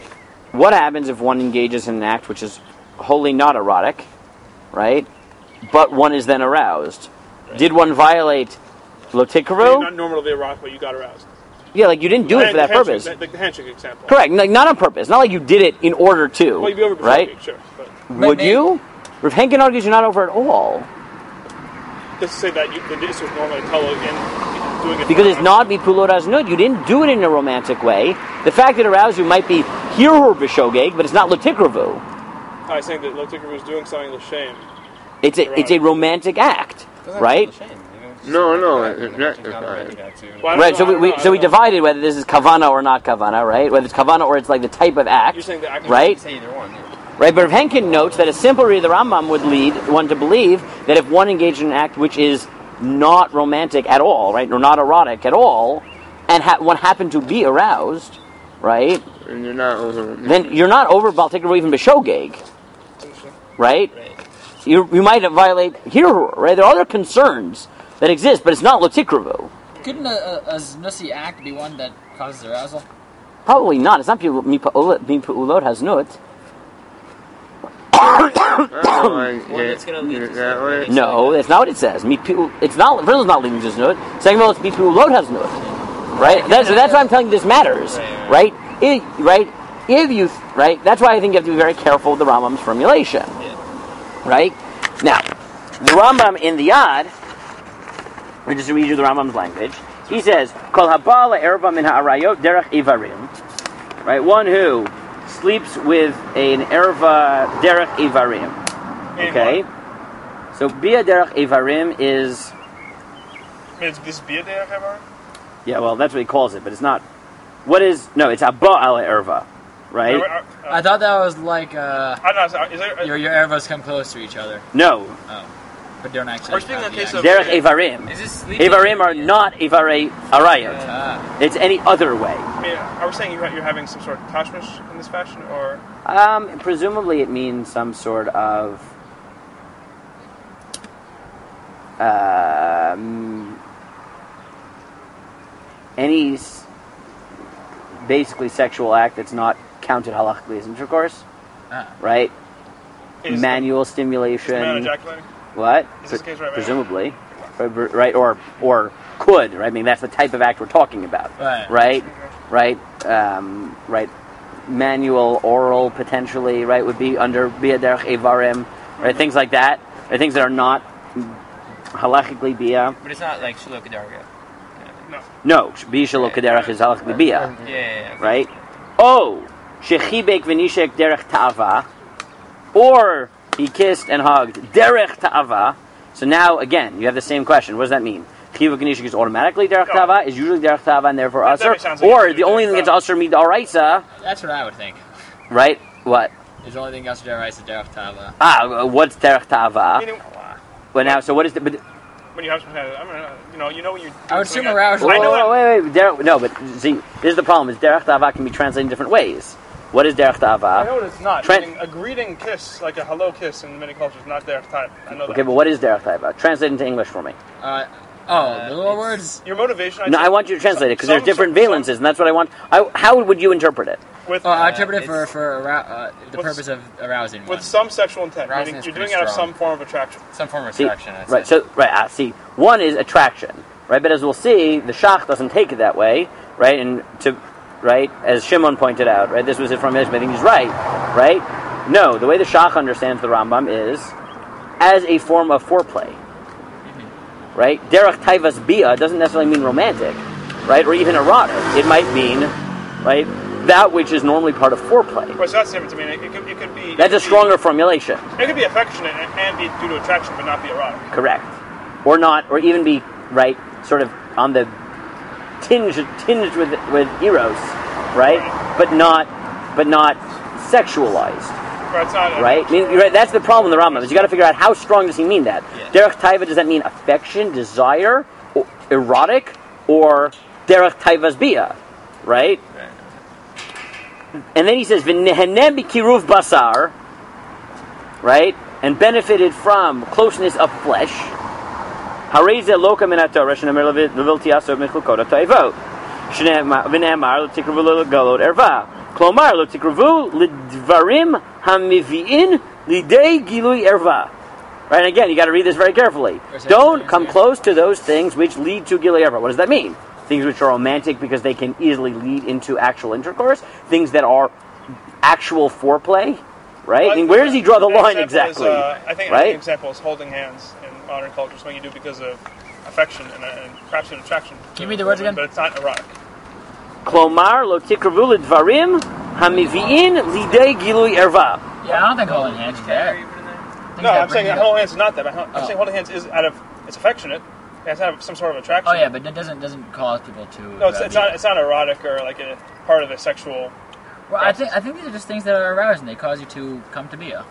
S1: what happens if one engages in an act which is wholly not erotic, right? But one is then aroused.
S4: Right.
S1: Did one violate lo
S4: You're
S1: tikru?
S4: not normally erotic, but you got aroused.
S1: Yeah, like you didn't do it for that purpose.
S4: The handshake example.
S1: Correct, like not on purpose. Not like you did it in order to.
S4: Well, you'd be over
S1: right?
S4: sure. But
S1: Would you? Rav Henkin argues you're not over at all.
S4: just to say that this was normally tolo in doing it.
S1: Because it's not mipulot aznut. You didn't do it in a romantic way. The fact that it aroused you might be hirur b'shogeg, but it's not lotikravu.
S4: I was saying that Lotikra was doing something to shame.
S1: It's a romantic act, right?
S5: No.
S1: Right. So we divided whether this is kavana or not kavana, right? Whether it's kavana or it's like the type of act,
S4: You're saying the act
S1: right?
S5: Say either one.
S1: Right, but Rav Henkin notes that a simple read of the Rambam would lead one to believe that if one engaged in an act which is not romantic at all, right, or not erotic at all, and one happened to be aroused, right,
S5: And you're not over.
S1: then you're not over Bal Tikra or even B'Shogeg, right? You might violate Hirur, right? There are other concerns that exist, but it's not Lotikravu.
S6: Couldn't a Znussi act be one that causes arousal?
S1: Probably not. It's not Mipa'ulot Haznut.
S3: It's going to lead to
S5: that way.
S1: No, that's not what it says. It's not. First of all, it's not leading to znut. Second of all, it's mipulot haznut. Right. That's why I'm telling you this matters. Right. If you that's why I think you have to be very careful with the Rambam's formulation. Right. Now, the Rambam in the Yad, we just read you the Rambam's language. He says, "Kol habala erva min ha'arayot derech ivarim." Right. One who sleeps with an erva derech ivarim. Okay, so bia derech ivarim is.
S4: Is this bia derech ivarim?
S1: Yeah, well, that's what he calls it, but it's not. What is no? It's abba ala erva, right?
S6: I thought that was like
S4: I'm not. Is there?
S6: your ervas come close to each other.
S1: No,
S6: But don't actually.
S5: We're speaking in case of-
S1: derech ivarim.
S3: Is this sleeping?
S1: Ivarim are not ivarei arayot. It's any other way.
S4: I mean, are we saying you're having some sort of tashmish in this fashion, or
S1: Presumably, it means some sort of. Any basically sexual act that's not counted halachically as intercourse, right?
S4: is
S1: Manual
S4: is the man
S1: stimulation.
S4: ejaculating?
S1: What?
S4: Is this case right?
S1: Presumably, right? Or could, right? I mean, that's the type of act we're talking about,
S6: Right.
S1: right? Right. Manual, oral, potentially, right? Would be under bia derech evarim, right? Things like that, right? Things that are not halachically bia.
S3: But it's not like Shuluk Darga.
S1: No, bia shelo kederech is halachically bia,
S3: Yeah.
S1: right? Oh, shechibek v'nishek derech ta'ava, or he kissed and hugged derech ta'ava. So now again, you have the same question. What does that mean? Chivuk v'nishek is automatically derech ta'ava, is usually derech ta'ava and therefore
S4: That
S1: usher,
S4: sounds like
S1: or
S4: it's
S1: the only thing that's usher mid'oraisa,
S6: That's what I would think.
S1: right? What?
S6: Is the only thing else derech is derech tava.
S1: What's derech ta'ava?
S4: Meaning,
S1: Well, now, so what is the? But,
S4: when you have some kind of, I mean, you know when you.
S6: I would assume arousal.
S4: I know
S1: whoa, wait. No, but see, this is the problem: is derech ta'ava can be translated in different ways. What is derech
S4: I
S1: ta'ava?
S4: know what it's not.
S1: Trent-
S4: Meaning a greeting kiss, like a hello kiss in many cultures, not derech type. I know
S1: Okay,
S4: that.
S1: but what is derech ta'ava? Translate into English for me.
S6: The little words.
S4: Your motivation.
S1: No, I want you to translate it because there's different valences, and that's what I want. How would you interpret it?
S4: With
S6: I interpret it for the
S4: What's-
S6: purpose of arousing one.
S4: with some sexual intent,
S5: Arousing
S4: meaning
S5: is
S4: you're doing
S5: pretty
S4: it out of
S5: strong.
S4: some form of attraction.
S5: Some form of
S1: See,
S5: attraction. I'd
S1: right.
S5: say.
S1: So right. See, one is attraction, right? But as we'll see, the Shach doesn't take it that way, right? And as Shimon pointed out, right? This was it from his. I think he's right. No, the way the Shach understands the Rambam is as a form of foreplay. Right? Derech taivas bia doesn't necessarily mean romantic, right? Or even erotic. It might mean, right, that which is normally part of foreplay.
S4: Well, so that's different to me. It could be.
S1: That's a stronger formulation.
S4: It could be affectionate and be due to attraction, but not be erotic.
S1: Correct. Or not, or even be, right, sort of on the tinged with eros, right? But not sexualized.
S4: Right? It's not.
S1: Right? I mean, right? That's the problem with the Rambam. Is you got to figure out how strong does he mean that? Derech taiva, does that mean affection, desire, or erotic, or derech taiva's bia, right? And then he says v'nehenem b'kiruv basar, right? And benefited from closeness of flesh. Harei ze loka min haTorah shenemer levilti asor mechukot haToivot. V'ne'emar l'tikruv l'galot erva. Klomar lo tikravu lidvarim hamiviin lidei gilui erva. Right, and again, you got to read this very carefully. Don't come close to those things which lead to gilui erva. What does that mean? Things which are romantic because they can easily lead into actual intercourse. Things that are actual foreplay. Right?
S4: Well,
S1: I mean, where does he draw the line exactly?
S4: I think
S1: right?
S4: an example is holding hands in modern culture. Something you do because of affection and perhaps an attraction.
S6: Can you read the words again?
S4: But it's not erotic.
S1: Klomar lo tikravu lidvarim hamiviin lidei gilui erva.
S6: Yeah, I don't think holding hands is that.
S4: No, I'm saying holding hands is not that. I'm saying holding hands is out of it's affectionate. It has to have some sort of attraction.
S6: Oh yeah, but it doesn't cause people to.
S4: No, it's not erotic or like a part of a sexual.
S6: Well, I think these are just things that are arousing. They cause you to come to Bia.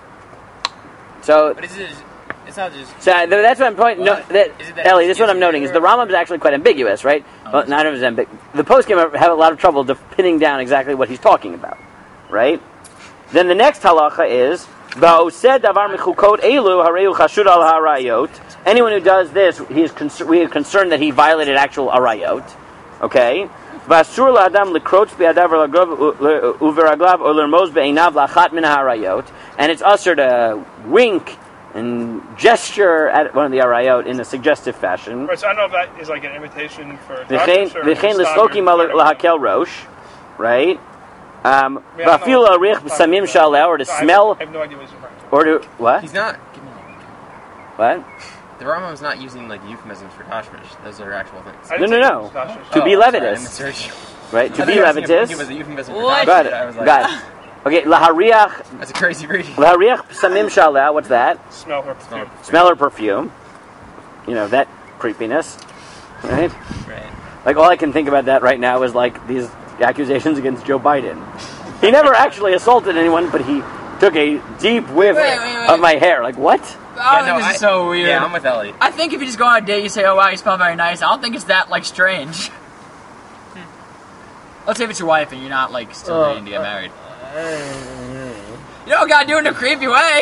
S1: So,
S3: But it's not just.
S1: so that's what I'm pointing. No, Ellie, this is what I'm noting is the Rambam is actually quite ambiguous, right? Well, not as ambiguous. The poskim have a lot of trouble pinning down exactly what he's talking about, right? Then the next halacha is ba'osed davar mechukot elu hareu chashud al harayot. Anyone who does this, we are concerned that he violated actual arayot. Okay. Vasur la'adam lekrotz be'adav uveraglav or lermoz be'einav lachat min harayot, and it's usher to wink and gesture at one of the arayot in a suggestive fashion.
S4: Right, so I don't know if that is like an invitation for.
S1: V'chein l'slokim lahakel rosh, right? V'afil arich samim shaleh, or to smell,
S4: I have no idea what he's referring to.
S1: or to what?
S3: He's not.
S1: What?
S3: The Rambam's not using like euphemisms for tashmish. Those are actual things.
S4: I didn't
S1: No.
S4: say it was
S1: To be
S3: sorry, I
S1: levitous,
S3: misheard you.
S1: right? To
S3: I
S1: be
S3: think I was thinking it was
S1: levitus.
S3: a euphemism for
S6: What?
S3: tashmish.
S1: Got it.
S3: I was like,
S1: Got it. Okay, lahariach,
S3: that's a crazy reading.
S1: samim shaleh. What's that?
S4: Smell her perfume.
S1: Smell or perfume. You know that creepiness, right?
S3: Right.
S1: Like all I can think about that right now is like these accusations against Joe Biden. He never actually assaulted anyone, but he took a deep whiff
S6: Wait.
S1: of my hair. Like what?
S6: I think this is so weird.
S3: Yeah, I'm with Ellie.
S6: I think if you just go on a date, you say, "Oh wow, you smell very nice." I don't think it's that like strange. Let's say if it's your wife and you're not like still waiting to get married. You don't gotta do it in a creepy way.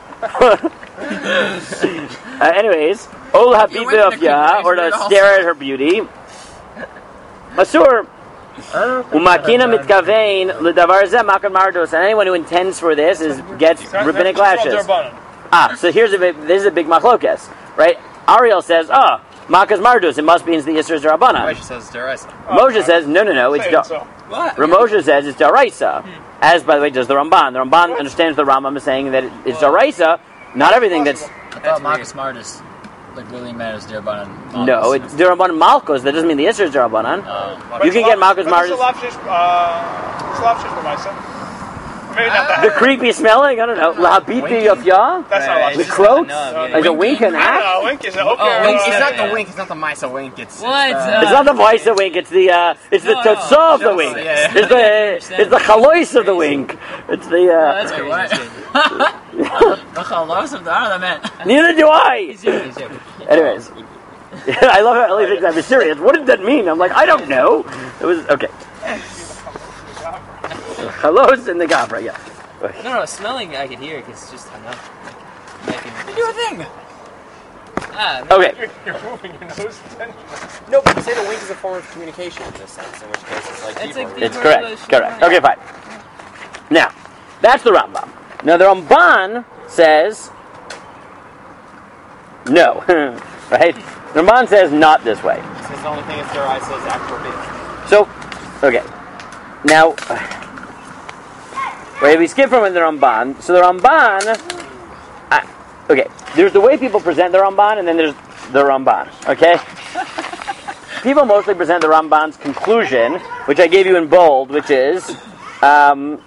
S1: Anyways, ol
S6: You went in a
S1: habibiyah, or to
S6: creepy way,
S1: stare at her beauty. Asur. Umakina mitkavein ledavar zeh makan mardos, and anyone who intends for this gets rabbinic lashes. So this is a big machlokes, right? Ariel says, makas mardos, it must be in the Yisr Zerabanan.
S3: Moshe says deraisa.
S1: Moshe says, no, it's
S6: What?
S1: Ramosha says it's daraisa, as by the way does the Ramban. The Ramban understands the Rambam as saying that it's daraisa. Not everything that's
S6: I thought Marcus Martis like really matters there, but
S1: no, it's Derabanan Malkos. That doesn't mean the Yisr is Derabanan. You can get Malkos Martis.
S4: Maybe not that.
S1: The creepy smelling, I don't know. Lahabiti of ya?
S4: That's not
S3: Right,
S1: The
S3: it's
S1: croats?
S3: just enough,
S1: Like a wink and a
S4: I
S1: half?
S4: don't know. Wink is okay.
S3: Wink, it's not the wink. It's not the Misa wink. It's
S6: What?
S1: It's not the voice of wink, it's the totsa of the wink.
S3: Yeah.
S1: It's the chalois of the wink. It's the
S6: That's good. What? The chalos of the I don't know that meant.
S1: neither do I. Anyways. I love how Ellie thinks I'm serious. What did that mean? I'm like, I don't know. It was okay. Chalos and the gabra, yeah.
S3: No, smelling I can hear because it's just enough.
S6: Do a thing.
S1: Okay.
S4: You're moving your nose attention.
S3: No, but you say the wink is a form of communication in this sense, in which case it's like
S6: It's
S3: deeper.
S6: like
S1: It's correct. Okay, fine. Now, that's the Rambam. Now, the Ramban says no. Right? The Ramban says not this way.
S3: This is the only thing that's deraisa is actual being.
S1: So, okay. Now, wait, we skip from the Ramban. So the Ramban, okay, there's the way people present the Ramban, and then there's the Ramban, okay? People mostly present the Ramban's conclusion, which I gave you in bold, which is, right,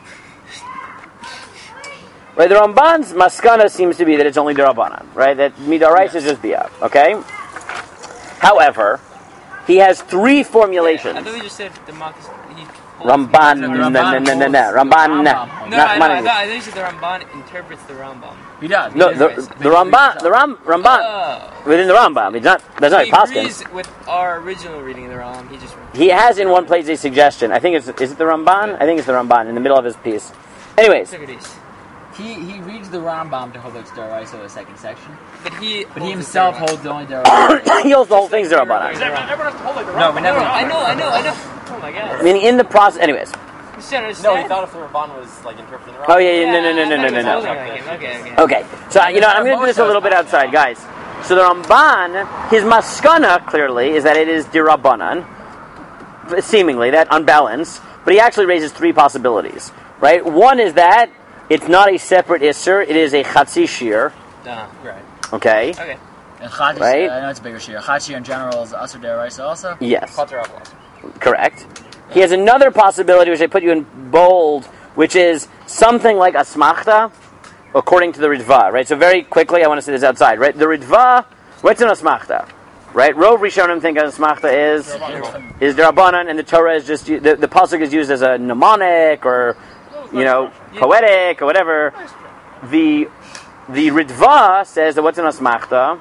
S1: the Ramban's maskana seems to be that it's only Derabanan, right? That Midarais is just Bia, okay? However, he has three formulations.
S3: I thought we just said the Marcus.
S1: Ramban, Ramban,
S3: I thought you said the Ramban interprets the Rambam.
S6: He does.
S1: No, the Ramban, within the Rambam, it's not. That's not
S3: He
S1: Paskin.
S3: agrees with our original reading of the Rambam.
S1: He has in one place a suggestion. I think is it the Ramban? I think it's the Ramban in the middle of his piece. Anyways,
S6: He reads the Rambam to hold it's Daraisa in the second section,
S3: but he
S6: himself holds the only Daraisa.
S1: he holds the whole thing's the Ramban.
S4: Everyone has to hold it.
S6: No, we never.
S3: I know. Oh my god.
S1: Meaning in the process. Anyways,
S7: You should have
S5: No, he
S7: said.
S5: thought if the Ramban was like interpreting the wrong.
S1: Oh yeah, no.
S7: Okay.
S1: Okay, so you know I'm going to do this a little bit outside, guys. So the Ramban, his maskana clearly is that it is dirabanan, seemingly that unbalanced, but he actually raises three possibilities. Right, one is that it's not a separate isser; it is a chatzi shir.
S5: Right.
S1: Okay.
S7: Okay.
S6: And Chad
S1: Right?
S6: I know it's a bigger shear. Chad shear in general is Asr Deraisa also?
S1: Yes.
S5: Chater Avalos.
S1: Correct. He has another possibility, which I put you in bold, which is something like asmachta, according to the Ritva, right? So very quickly, I want to say this outside, right? The Ritva, what's an asmachta? Right? Rov Rishonim think asmachta is derabanan, and the Torah is just, the pasuk is used as a mnemonic, or, you know, poetic, or whatever. The Ritva says that what's an asmachta?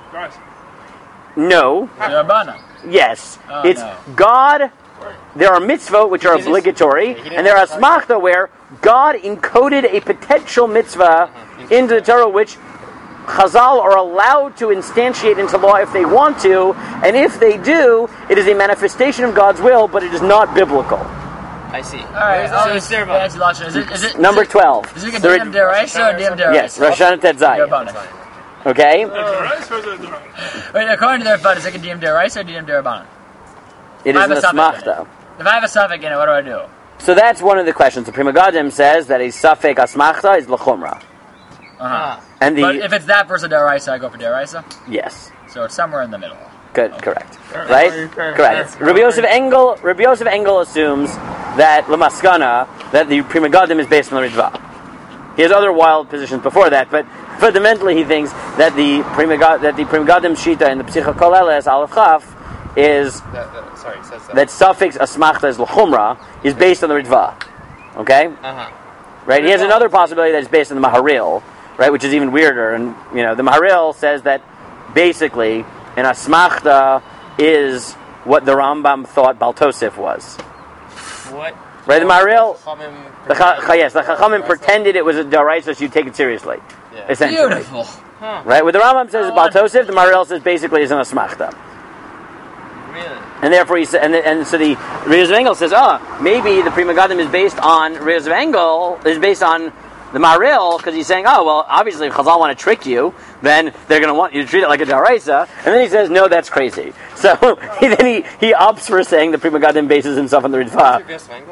S1: No.
S6: Derabana.
S1: Yes.
S6: Oh,
S1: It's
S6: no.
S1: God. There are mitzvot which are obligatory, and there are asmachta where God encoded a potential mitzvah into the Torah which Chazal are allowed to instantiate into law if they want to, and if they do, it is a manifestation of God's will, but it is not biblical.
S7: I see.
S6: Alright,
S7: So it's Derabana.
S6: Is it
S1: Number 12.
S6: Is it
S1: The
S6: Diem Deraisa or Diem Deraisa?
S1: Yes, Rosh Hashanah Tetzai.
S6: Derabana.
S1: Okay?
S6: Wait, according to their fun, is it Diem Deraisa or Diem Derabana?
S1: It is
S6: I have
S1: an
S6: a suffix in
S1: asmachta.
S6: If I have a suffix in it, what do I do?
S1: So that's one of the questions. The Prima Gadim says that a safek asmachta is l'chumra. And
S6: But
S1: the...
S6: if it's that versus Deraisa, I go for Deraisa.
S1: Yes.
S6: So it's somewhere in the middle.
S1: Good, correct. Right? Correct. Rabbi Yosef Engel assumes that Lamaskana, that the Prima Gadim is based on the Ritva. He has other wild positions before that, but fundamentally he thinks that the Prima Gadim Shita in the Psicha Koleles Aleph Chaf is
S5: Sorry, it says
S1: that suffix asmachta is l'chumra is based on the Ritva. Okay? Right? He has another possibility that is based on the Maharil, right, which is even weirder. And, you know, the Maharil says that basically an asmachta is what the Rambam thought Baltosif was.
S7: What?
S1: Right? The Maharil, the
S5: Chachamim
S1: Chachamim pretended it was a daraisa, so you take it seriously.
S5: Yeah.
S1: Essentially.
S6: Beautiful.
S1: Right? What the Rambam says is Baltosif, the Maharil says basically is an asmachta.
S7: Really?
S1: And therefore, he said, and so the Riaz of Engel says, maybe the Prima Gadim is based on Riaz of Engel is based on the Maharil, because he's saying, well, obviously if Chazal want to trick you, then they're going to want you to treat it like a daraisa. And then he says, no, that's crazy. So then he opts for saying the Prima Gadim bases himself on the Ritva.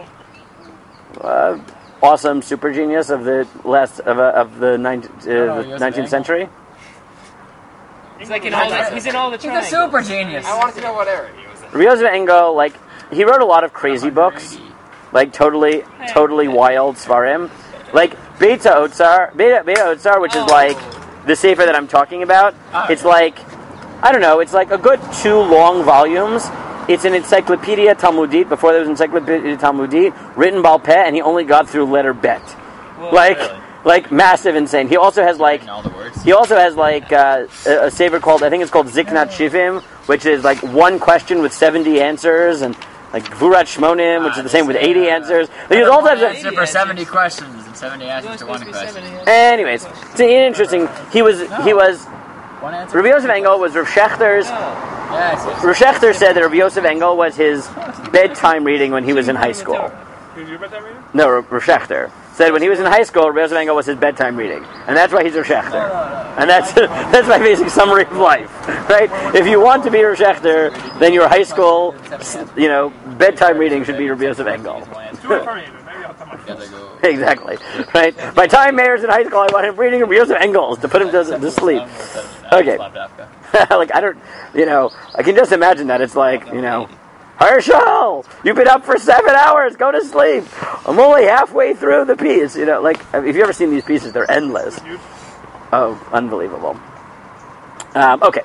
S1: Awesome super genius of the last of the 19th century.
S7: He's like in all the, he's in all the
S6: He's a
S7: triangles.
S6: super genius.
S5: I wanted to know what era he was in.
S1: Riaz of Engel, like, he wrote a lot of crazy books, like totally wild svarim, like Beta Otsar, which is like the sefer that I'm talking about. It's like, I don't know, it's like a good 2 long volumes. It's an Encyclopedia Talmudit, before there was Encyclopedia Talmudit, written Baal Peh, and he only got through letter Bet. Like massive, insane. He also has like
S6: All the words.
S1: a sefer called, I think it's called Ziknat Shivim, which is like one question with 70 answers, and like Gvurat Shmonim, which is the same with 80 answers. There's all types of...
S6: Answer for 70 questions and 70 answers to one question.
S1: Anyways, it's interesting. He was
S6: One answer?
S1: Rabbi Yosef Engel was Rav Shechter's.
S6: Yes.
S1: Rav Shechter said that Rabbi Yosef Engel was his bedtime reading when he was in high school. No, Rav Shechter said when he was in high school, Rabbi Yosef Engel was his bedtime reading, and that's why he's Rav Shechter. And that's my basic summary of life, right? If you want to be Rav Shechter, then your high school, bedtime reading should be Rabbi Yosef Engel. Exactly, right? By the time Mayer's in high school, I want him reading Rabbi Yosef Engel to put him to sleep. Okay. Like, I can just imagine that. It's like, Herschel, you've been up for 7 hours, go to sleep. I'm only halfway through the piece. Like, if you've ever seen these pieces, they're endless. Oh, unbelievable. Okay.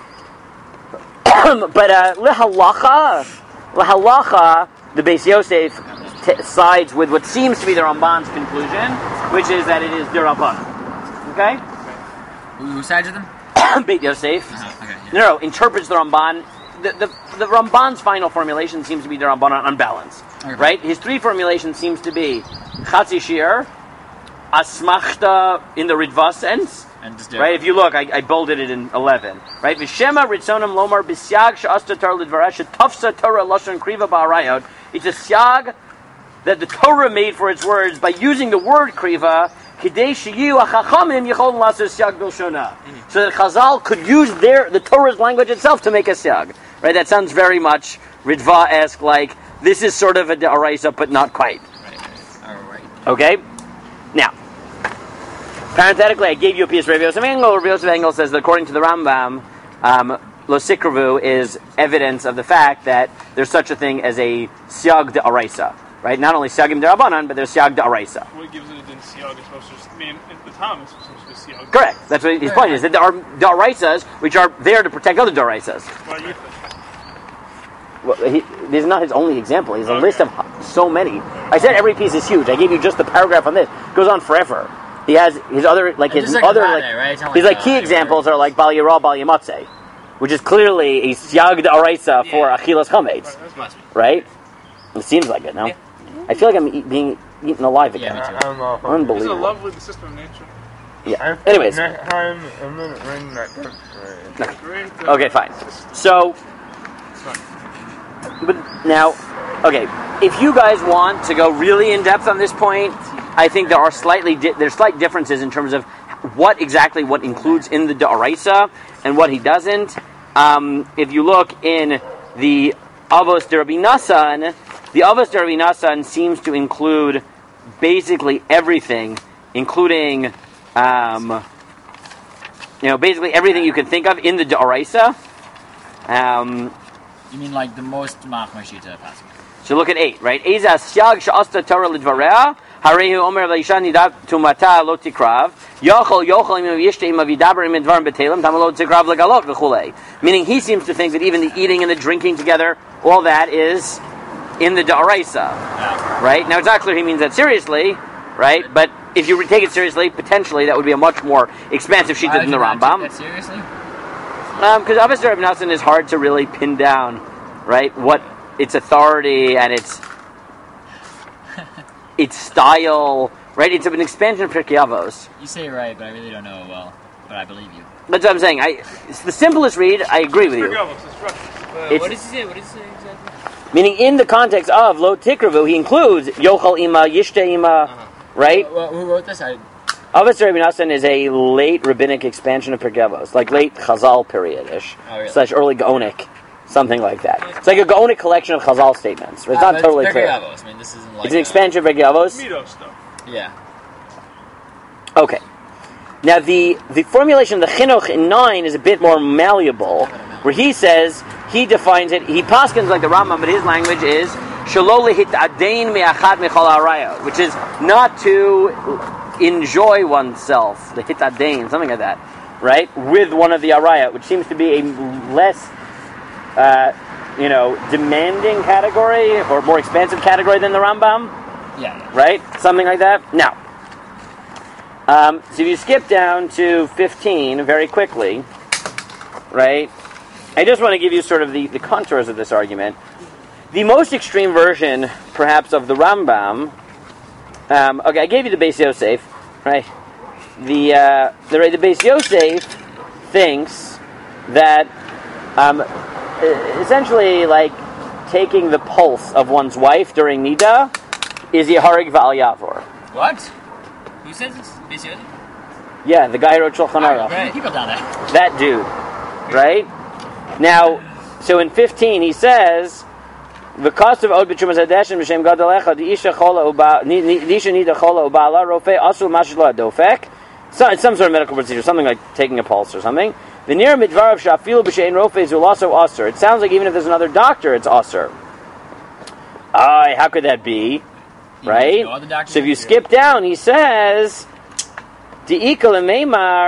S1: But L'halacha, the Beis Yosef sides with what seems to be the Ramban's conclusion, which is that it is D'Rabbanan. Okay?
S6: Who sides with them?
S1: Beit Yosef.
S6: Okay, yeah.
S1: No, interprets the Ramban. The Ramban's final formulation seems to be the Ramban unbalanced.
S6: Okay.
S1: Right? His 3 formulation seems to be Chatzi Shir, Asmachta in the Ritva sense.
S6: And just
S1: Right? If you look, I bolded it in 11. Right? V'shema Ritzonim Lomar B'syag She'asta Torah L'Dvarash Tafsa Torah Lashon Kriva Ba'arayot. It's a syag that the Torah made for its words by using the word kriva, so that Chazal could use the Torah's language itself to make a siag. Right? That sounds very much Ritva-esque, like this is sort of a da'araisa, but not quite.
S6: Alright.
S1: Okay? Now, parenthetically, I gave you a piece of Rabbi Yosef Engel. Rabbi Yosef Engel says that according to the Rambam, Lo Sikravu is evidence of the fact that there's such a thing as a siag da'araisa. Right? Not only siagim derabanan, but there's siag da'araisa.
S4: What gives it a din siag is supposed to just, I mean, at the time it's supposed to be siag.
S1: Correct. That's what his point is, that there are da'araisas which are there to protect other da'araisas.
S4: Well, you think.
S1: Well, this is not his only example. He has a list of so many. I said every piece is huge. I gave you just the paragraph on this. It goes on forever. He has his other, like his
S6: Just
S1: other,
S6: like
S1: like,
S6: right? It's not
S1: his like key examples are like Bal Yirah, Bal Yamatze, which is clearly a siag da'araisa for achilas chametz, right? It seems like it, no?
S7: Yeah.
S1: I feel like I'm being eaten alive again.
S6: Yeah, me too.
S5: I don't know.
S4: Isn't it
S1: Unbelievable.
S4: lovely, the system of nature?
S1: Yeah. Anyways.
S5: Next time, I'm gonna ring that curtain.
S4: Great,
S1: Okay, fine. So, but now, okay, if you guys want to go really in depth on this point, I think there are there's slight differences in terms of what includes in the da'araisa and what he doesn't. If you look in the Avos de Rabbi Nassan, the Avos de Rabbi Nassan seems to include basically everything, including basically everything you can think of in the da'araisa.
S6: You mean like the most machmir shita passage?
S1: So look at 8, right? Eza siag sha'asta Torah lidvareha, harehu omer v'isha nidat tumata lo tikrav, yochol im yishte im avidaber im dvarim betelim, tamalo tikrav legalot v'chulei. Meaning he seems to think that even the eating and the drinking together, all that is in the da'araisa, right? Now it's not clear he means that seriously, right? But if you take it seriously, potentially that would be a much more expansive shita than the Rambam.
S6: Take that seriously?
S1: Because obviously Rabbi Nassan is hard to really pin down, right? What its authority and its style, right? It's an expansion of Pirkei Avos.
S6: You say you're right, but I really don't know it well. But I believe you.
S1: That's what I'm saying. It's the simplest read. I agree with you.
S4: It's
S1: It's-
S7: What does he say? What does he say exactly?
S1: Meaning, in the context of Lo Tikravu, he includes Yochal Ima, Yishte Ima, right?
S6: Well, who wrote this?
S1: Avos Rabbi Nassan is a late rabbinic expansion of Pirkei Avos, like late Chazal period-ish,
S6: Oh, really?
S1: / early Gaonic, something like that. It's like a Gaonic collection of Chazal statements. It's not totally clear.
S6: I mean, this isn't like
S1: It's an expansion of Pirkei Avos.
S4: Midos stuff.
S6: Yeah.
S1: Okay. Now, the formulation of the Chinuch in 9 is a bit more malleable, where he says, he defines it, he paskins like the Rambam, but his language is, Shelo lehitadein me'achad mechol haraya, which is not to enjoy oneself, the hitadein, something like that, right, with one of the araya, which seems to be a less, demanding category, or more expansive category than the Rambam.
S6: Yeah.
S1: Right? Something like that. Now, so if you skip down to 15 very quickly, right, I just want to give you sort of the contours of this argument. The most extreme version, perhaps, of the Rambam, okay, I gave you the Beis Yosef, right? The Beis Yosef thinks that essentially, like, taking the pulse of one's wife during Nida is Yeharig V'al Yavor.
S6: What? Who says this? Basically?
S1: Yeah, the guy who wrote Shulchan Aruch.
S6: Right. People down there.
S1: That dude. Right? Now, so in 15 he says, the cost of od b'trumas hadeshin b'shem gadalecha d'isha chola nida chola ubala rofe asul mashla dofek. So it's some sort of medical procedure, something like taking a pulse or something. The near midvar of shafilu b'shein rofe zulaso aser. It sounds like even if there's another doctor, it's aser. How could that be? Right? So if you skip down, he says, sorry, he said maybe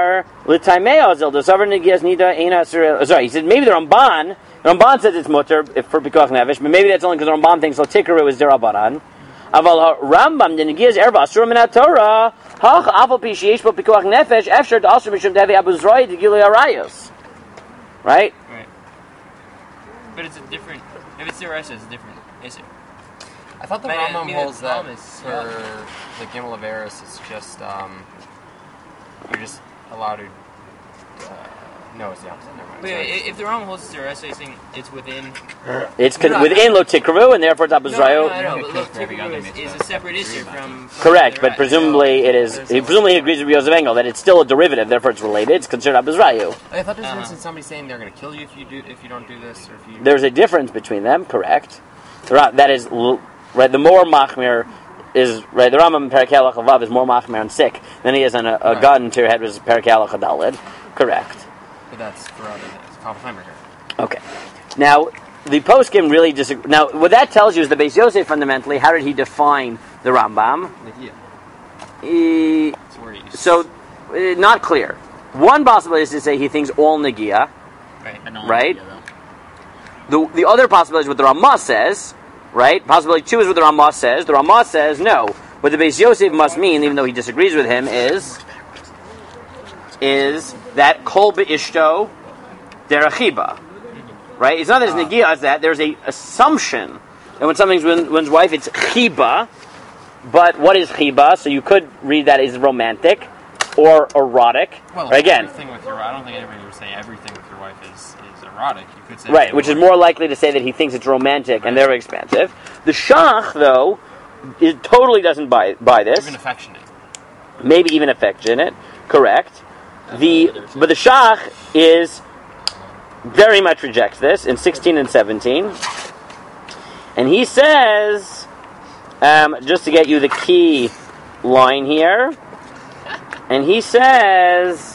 S1: the Ramban says it's mutter for Pikuach Nefesh, but maybe that's only because the Ramban thinks L'Tikaru is Derabanan. Aval Rambam the Negias Erba Asur Min HaTorah Hach Aval Pi Sheyesh Bo Pikuach Nefesh Efshar D'Asur Mishum Devi Abu Zroi D'Gilui Arayos. Right?
S7: Right. But it's a different. If it's Deraisa, it's different. Is it?
S8: I thought the
S7: But,
S8: Rambam holds that
S7: Thomas,
S8: for the Gimel of Eris, it's just you're just allowed to No, it's the opposite. Never mind.
S7: Wait,
S8: Sorry.
S7: if the Rambam holds to Teresa, you're saying it's within.
S1: It's within Lo Tikru, and therefore it's
S7: No,
S1: Abizrayu.
S7: but look, Tikru is a separate issue from
S1: Correct,
S7: the
S1: but
S7: rest.
S1: presumably it is. He presumably agrees with Yosef Engel that it's still a derivative, therefore it's related. It's considered Abizrayu.
S8: I thought there was somebody saying they're going to kill you if you don't do this, or if you.
S1: There's a difference between them. Correct. That is right. The more machmir is right. The Rambam in Perkei Halacha Vav is more machmir on sick than he is on a gun to your head, which is Perkei Halacha Daled. Correct.
S8: But that's for other things. Complementary.
S1: Okay. Now, the poskim really disagree. Now, what that tells you is the Beis Yosef fundamentally, how did he define the Rambam? Not clear. One possibility is to say he thinks all Negia. Right? The other possibility is what the Ramah says. Right? Possibility 2 is what the Ramah says. The Ramah says, no. What the Beis Yosef must mean, even though he disagrees with him, is that Kol Be'ishto Derachiba. Right? It's not that it's Negia, it's that there's a assumption that when something's one's wife, it's Chiba. But what is Chiba? So you could read that as romantic or erotic.
S8: Well,
S1: right? Again,
S8: everything with your, I don't think anybody would say everything with your wife is erotic. You could say
S1: right, which is more likely to say that he thinks it's romantic and they're expansive. The Shach, though, totally doesn't buy this.
S8: Even affectionate.
S1: Maybe even affectionate. Correct. But the Shach is very much rejects this in 16 and 17. And he says, just to get you the key line here, and he says,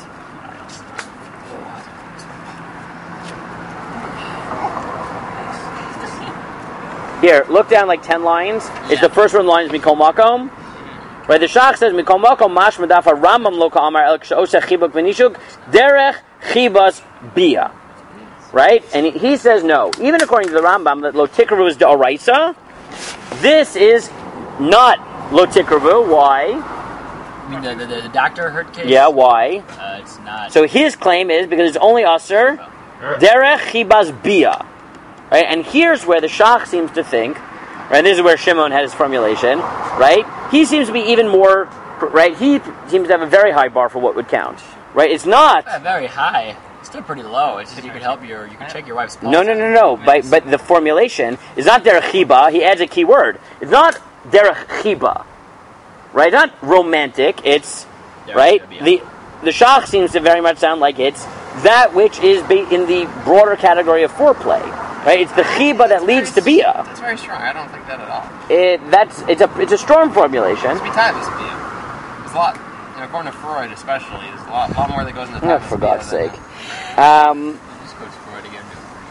S1: here, look down like 10 lines. It's the first one line is Mikol Makom. Right, the Shach says, Mikol Makom mash medafa Rambam lo ka'amar el k'sha'oseh chibuk v'nishuk derech chibas bia. Right? And he says no. Even according to the Rambam, that lo tikru is d'oraisa. This is not lo tikru. Why?
S6: You mean the Dr. Hurt case?
S1: Yeah, why?
S6: It's not.
S1: So his claim is because it's only aser derech chibas bia. Right? And here's where the Shach seems to think, right? This is where Shimon had his formulation, right? He seems to be even more, right? He seems to have a very high bar for what would count, right? It's not
S6: very high. It's still pretty low. It's just you could check your wife's pulse.
S1: No. But the formulation is not derech chiba. He adds a key word. It's not derech chiba, right? Not romantic. It's right. The Shach seems to very much sound like it's that which is in the broader category of foreplay. Right, it's the chiba that leads to bia.
S8: That's very strong. I don't think that at all.
S1: It's a strong formulation.
S8: It's tavis bia. There's a lot, according to Freud especially, there's a lot more that goes into tavis
S1: For God's sake.
S8: Just quotes Freud again.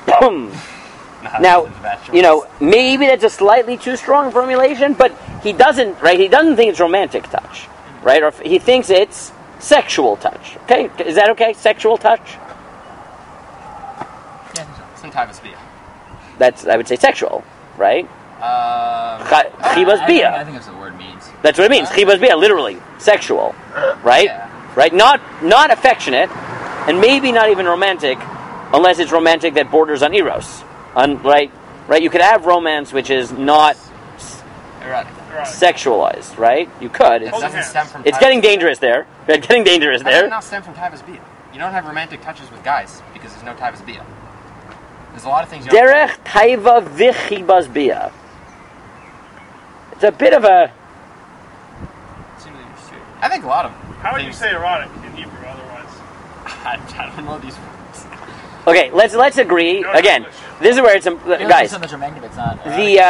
S1: Now, maybe that's a slightly too strong formulation, but he doesn't think it's romantic touch, right? Or he thinks it's sexual touch. Okay, is that okay? Sexual touch.
S8: Yeah, it's in tavis bia.
S1: That's, I would say, sexual, right? Chibas bia.
S6: I think that's what the word means.
S1: That's what it means. Chibas bia, literally sexual, right?
S8: Yeah.
S1: Right? Not affectionate, and maybe not even romantic, unless it's romantic that borders on eros. Right? You could have romance which is not
S8: Erotic.
S1: sexualized, right? You could.
S8: It doesn't stem from.
S1: It's getting dangerous there. It's getting dangerous
S8: How does it
S1: there.
S8: not stem from tavis bia? You don't have romantic touches with guys because there's no tavis bia. There's a lot of things.
S1: Derech taiva v'chibas bia. It's a bit of a.
S8: I think a lot of.
S4: How would you say erotic in Hebrew otherwise?
S8: I don't know these words.
S1: Okay, let's agree
S4: No,
S1: again.
S4: English.
S1: This is where it's guys.
S6: So much romantic, it's not.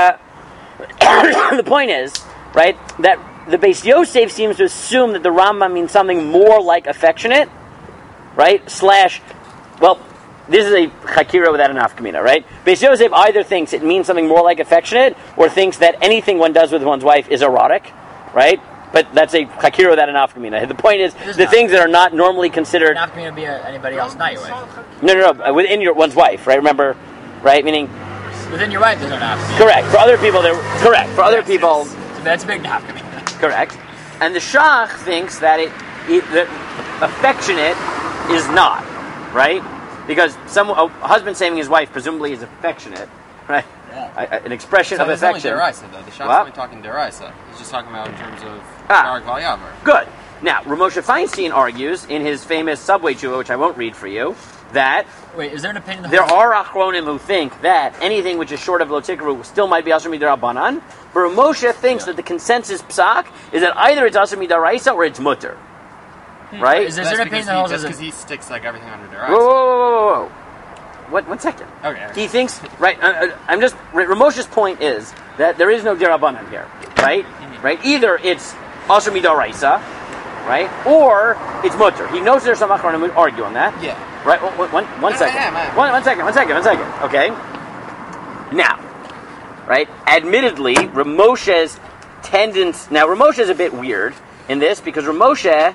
S1: The point is, right, that the Beis Yosef seems to assume that the Rambam means something more like affectionate, right? This is a chakira without an afkamina, right? Beis Yosef either thinks it means something more like affectionate, or thinks that anything one does with one's wife is erotic, right? But that's a chakira without an afkamina. The point is, the things that are not normally considered.
S6: Not going to be anybody else, not your wife.
S1: No, within one's wife, right? Remember, right? Meaning.
S6: Within your wife, there's no nafkamina.
S1: Correct. For other people, correct. For other people.
S6: So that's a big nafkamina.
S1: Correct. And the Shach thinks that that affectionate is not, right? Because a husband saving his wife presumably is affectionate, right?
S6: Yeah.
S1: An expression of
S8: It's
S1: affection.
S8: only deraisa though. The Shach's only talking deraisa. He's just talking about in terms of Sharik Valyavar.
S1: Good. Now, Ramosha Feinstein argues in his famous subway tshuva, which I won't read for you, that
S6: Wait, is there an opinion?
S1: there are achronim who think that anything which is short of lo tikru still might be asur midarabanan. But Rav Moshe thinks that the consensus psak is that either it's asur midaraisa or it's mutter. Right?
S6: Is there an opinion that holds as
S8: because he sticks like everything under their eyes.
S1: Whoa. One second.
S8: Okay.
S1: He thinks, right, I'm just, Ramosha's point is that there is no dirabanan here, right? Right? Either it's asur midaraisa, right? Or it's mutter. He knows there's some achronim who argue on that.
S8: Yeah.
S1: Right? One second. One second. Okay? Now, right, admittedly, Ramosha's tendency, now Ramosha is a bit weird in this because Ramosha,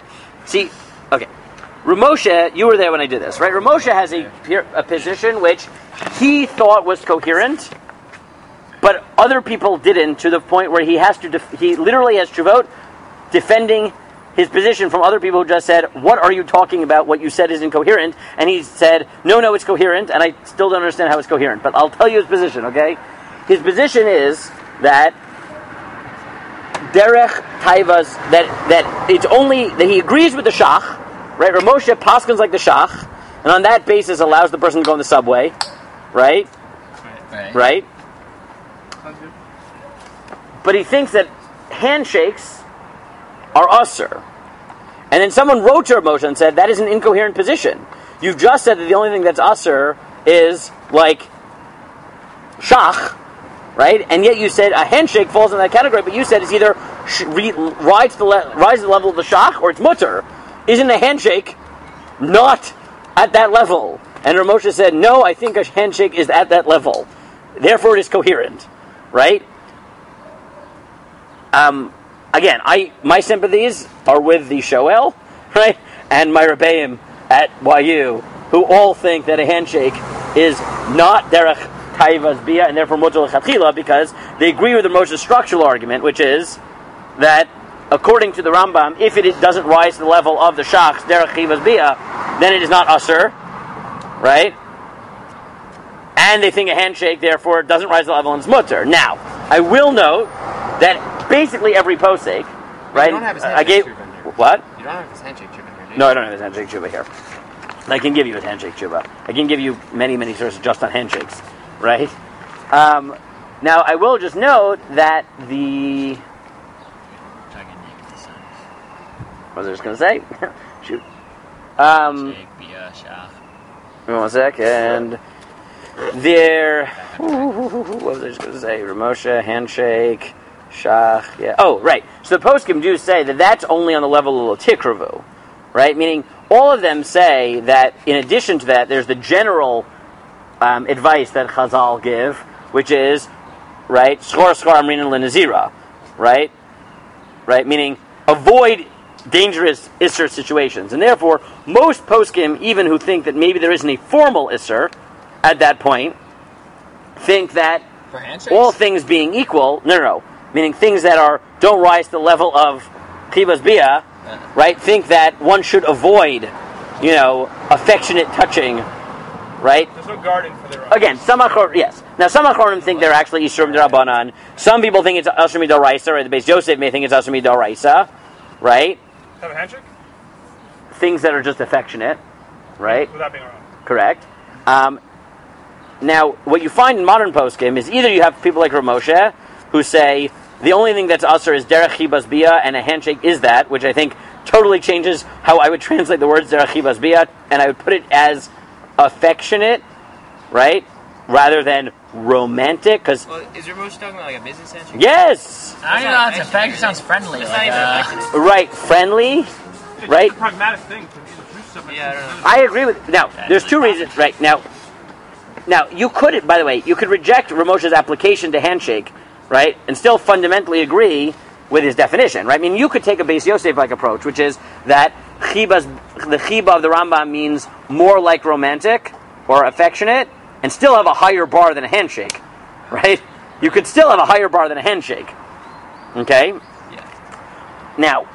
S1: Ramosha, you were there when I did this, right? Ramosha has a position which he thought was coherent, but other people didn't, to the point where he literally has Tshuvot defending his position from other people who just said, what are you talking about? What you said is incoherent. And he said, no, it's coherent, and I still don't understand how it's coherent. But I'll tell you his position, okay? His position is that derech taivas, that it's only, that he agrees with the shach, right? Ramosha paskins like the shach, and on that basis allows the person to go on the subway, right? Right? But he thinks that handshakes are usher. And then someone wrote to Ramosha and said, that is an incoherent position. You've just said that the only thing that's usher is like shach, right? And yet you said a handshake falls in that category, but you said it's either rise to the level of the shach or it's mutter. Isn't a handshake not at that level? And Ramosha said, no, I think a handshake is at that level. Therefore it is coherent, right? Again, my sympathies are with the Shoel, right, and my Rebbeim at YU, who all think that a handshake is not derech taivas bia, and therefore mutter l'chatchila, because they agree with the Moshe's structural argument, which is that, according to the Rambam, if it doesn't rise to the level of the shach's derech chivas bia, then it is not usher, right? And they think a handshake, therefore, doesn't rise to the level and it's mutter. Now, I will note that basically every posek, right?
S8: You don't have his handshake tshuva in here.
S1: What?
S8: You don't have his handshake tshuva in here, do you?
S1: No, I don't have his handshake tshuva here. I can give you his handshake tshuva. I can give you many, many sources just on handshakes, right? Now, I will just note that the... What was I just going to say? Shoot. One second. There... What was I just going to say? Ramosha, handshake... Shach, yeah. Oh, right. So the poskim do say that that's only on the level of Tikravu, right? Meaning, all of them say that in addition to that, there's the general advice that Chazal give, which is, right, Schor Amrin L'Nazira, right? Right? Meaning, avoid dangerous Isser situations. And therefore, most poskim, even who think that maybe there isn't a formal Isser at that point, think that all things being equal, no. Meaning things that don't rise to the level of chivas bia, right? Think that one should avoid, affectionate touching, right?
S4: There's no garden for their own.
S1: Again, some achronim think they're actually Yisur D'Rabbanan. Some people think it's Asur Midaraisa, or the Beis Yosef may think it's Asur Midaraisa, right?
S4: Have a handshake?
S1: Things that are just affectionate, right?
S4: Without being around.
S1: Correct. Now, what you find in modern poskim is either you have people like Ramosha who say the only thing that's usher is derech chibas bia, and a handshake is that, which I think totally changes how I would translate the words derech chibas bia, and I would put it as affectionate, right, rather than romantic, because...
S7: Well, is Ramosha talking about like a business handshake?
S1: Yes!
S6: I don't know how it's affectionate. It sounds friendly.
S7: It's not even affectionate.
S1: Right, friendly, right?
S4: It's a pragmatic thing to introduce somebody.
S7: Yeah, I don't know.
S1: I agree with... Now, there's two reasons, right, now, you could, by the way, you could reject Ramosha's application to handshake, right, and still fundamentally agree with his definition, right? I mean, you could take a Beis Yosef-like approach, which is that the chiba of the Rambam means more like romantic or affectionate, and still have a higher bar than a handshake, right? You could still have a higher bar than a handshake, okay?
S7: Yeah.
S1: Now,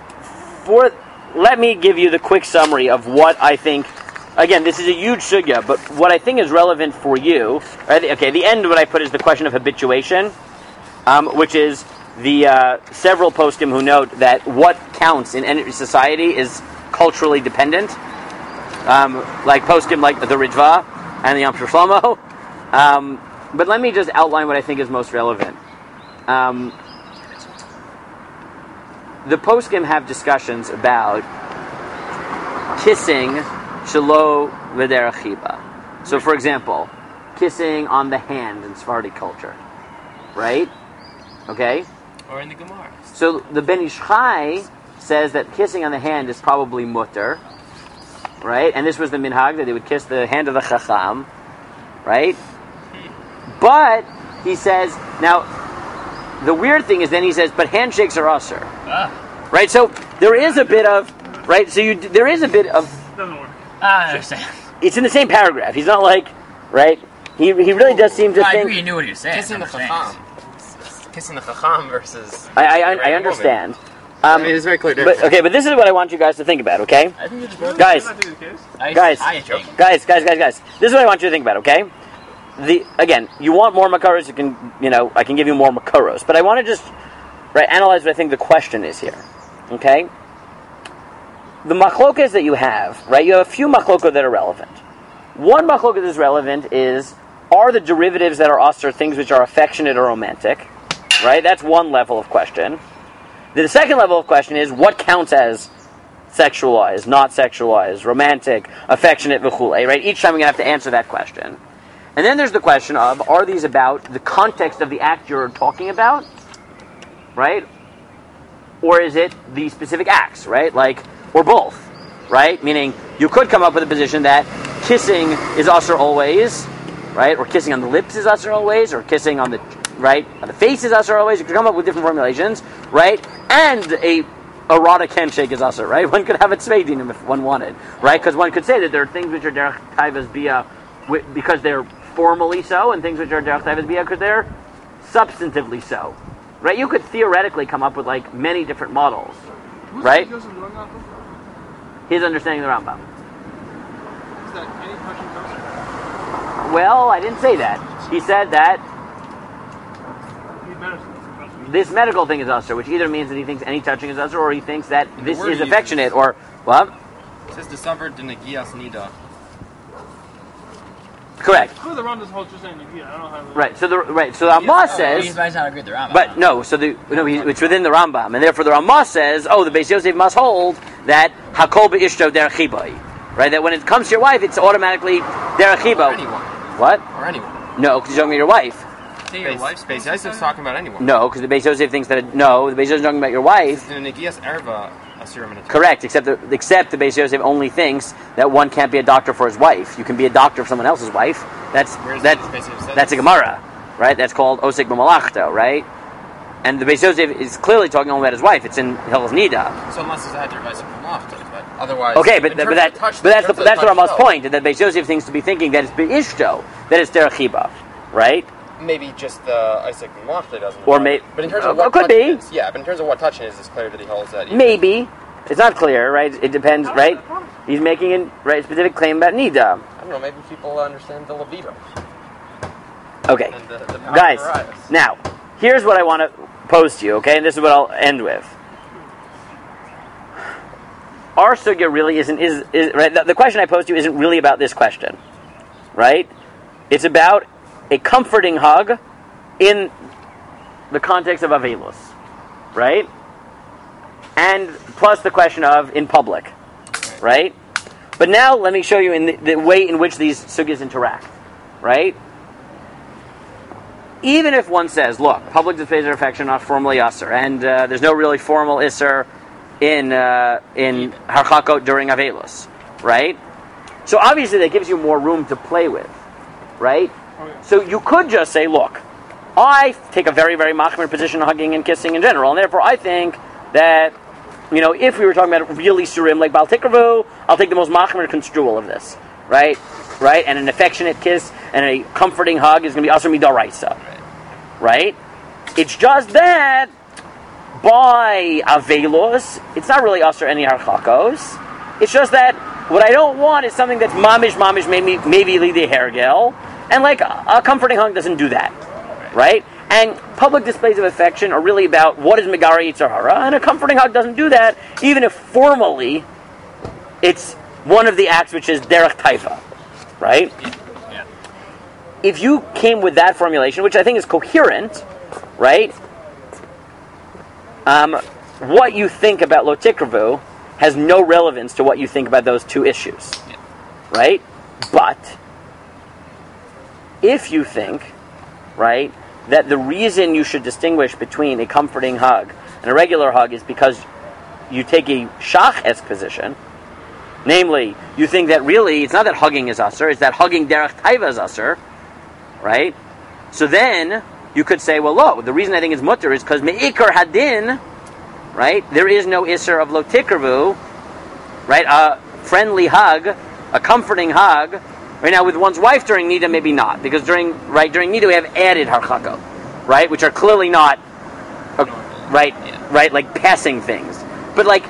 S1: let me give you the quick summary of what I think. Again, this is a huge sugya, but what I think is relevant for you, right? Okay, the end of what I put is the question of habituation, which is the several poskim who note that what counts in any society is culturally dependent, like poskim, like the Ritva and the Yom Shlomo. But let me just outline what I think is most relevant. The poskim have discussions about kissing shelo v'derech chiba. So, for example, kissing on the hand in Sephardi culture, right? Okay.
S7: Or in the Gemara.
S1: So the Ben Ish Chai says that kissing on the hand is probably mutter, right? And this was the minhag, that they would kiss the hand of the chacham, right? But he says, now the weird thing is, then he says, but handshakes are usher, right? So there is a bit of, right? So there is a bit of.
S4: Doesn't work.
S7: I understand.
S1: It's in the same paragraph. He's not like, right? He really does seem to
S7: I
S1: think.
S7: agree, you knew what he was saying.
S8: Kissing the
S7: I'm
S8: chacham. Kissing the chacham versus.
S1: I understand.
S8: I mean, it's very clear
S1: But
S8: difference.
S1: okay, but this is what I want you guys to think about, okay?
S7: I think it's
S1: Guys,
S4: That's not the case.
S1: guys,
S7: I think.
S1: guys. This is what I want you to think about, okay? Again, you want more makaros, I can give you more makaros, but I want to just analyze what I think the question is here, okay? The machlokas that you have, right? You have a few machlokas that are relevant. One machloka that is relevant is, are the derivatives that are usher things which are affectionate or romantic, right? That's one level of question. The second level of question is, what counts as sexualized, not sexualized, romantic, affectionate, v'chule, right? Each time we're going to have to answer that question. And then there's the question of, are these about the context of the act you're talking about, right? Or is it the specific acts, right? Or both, right? Meaning, you could come up with a position that kissing is usher always, right? Or kissing on the lips is usher always, or kissing on the face is usher always. You could come up with different formulations, right? And a erotic handshake is usher, right? One could have a tzvei dinim if one wanted, right? Because one could say that there are things which are derech taivas bia because they're formally so, and things which are derech taivas bia because they're substantively so, right? You could theoretically come up with many different models, right? His understanding of the Rambam.
S4: Is that any touching comes?
S1: Well, I didn't say that. He said that this medical thing is usher, which either means that he thinks any touching is usher, or he thinks that this
S8: word
S1: is
S8: he
S1: affectionate, or what?
S8: It says December de Negias Nida.
S1: Correct.
S4: Who the Ram whole just saying Negia? I don't know how.
S1: Right. So the Ramah
S7: He's
S1: says,
S7: might not agree with the Rambam.
S1: but no. So it's within the Rambam, and therefore the Ramah says, oh, the Beis Yosef must hold that hakol beishto derech chibai, right? That when it comes to your wife, it's automatically derech
S8: Or
S1: chiba.
S8: anyone.
S1: What?
S8: Or anyone.
S1: No, because you're talking about your wife.
S7: Say your wife's
S8: Beis Yosef's talking about anyone.
S1: No, because the Beis Yosef thinks that the Beis Yosef is talking about your wife.
S8: In the Negias Erva, Asurim and
S1: Correct, except the Beis Yosef only thinks that one can't be a doctor for his wife. You can be a doctor for someone else's wife. That's a Gemara, right? That's called Osik B'malachto, right? And the Beis Yosef is clearly talking only about his wife. It's in Hilchos Nida.
S8: So unless it's had Dervaisa B'malachto, but otherwise.
S1: Okay, but that's the Rama's point. That Beis Yosef thinks to be thinking that it's Be'ishto, that it's Derech Chiba, right?
S8: Maybe just the Isaac B'malachto doesn't.
S1: Or
S8: apply. But in terms of what
S1: could
S8: touching
S1: be.
S8: is, yeah, but in terms of what touching is, it's clear that he holds that.
S1: Maybe. It's not clear, right? It depends, right? He's making a specific claim about Nida.
S8: I don't know, maybe people understand the libido.
S1: Okay.
S8: And the power
S1: Guys,
S8: of Arias.
S1: now, here's what I want to pose to you, okay? And this is what I'll end with. Our sugya really isn't, right? The question I posed to you isn't really about this question, right? It's about a comforting hug in the context of Avelus, right? And plus the question of in public, right? But now let me show you in the way in which these sugyas interact, right? Even if one says, look, public displays of affection are not formally usher, and there's no really formal isser in harchakot during Avelus, right? So obviously that gives you more room to play with, right? So you could just say, look, I take a very, very machmir position on hugging and kissing in general, and therefore I think that, if we were talking about really surim like Baal Tikravu, I'll take the most machmir construal of this, right? Right? And an affectionate kiss and a comforting hug is going to be asur midaraisa, right? It's just that by Avelus, it's not really asur any harchakos. It's just that what I don't want is something that's mamish, maybe lidi hergel, and a comforting hug doesn't do that, right? And public displays of affection are really about what is Megara Yitzhar Hara, and a comforting hug doesn't do that, even if formally it's one of the acts which is derech taiva, right?
S2: Yeah.
S1: If you came with that formulation, which I think is coherent, right? What you think about lo tikravu has no relevance to what you think about those two issues, right? But if you think, right, that the reason you should distinguish between a comforting hug and a regular hug is because you take a shach-esque position, namely, you think that really it's not that hugging is usher, it's that hugging derech taiva is usher, right? So then you could say, well, lo, the reason I think it's mutter is because me'ikar hadin, right? There is no isser of lo tikravu, right? A friendly hug, a comforting hug. Right now, with one's wife during nida, maybe not, because during nida we have added harchaka, right, which are clearly not, right, like passing things. But like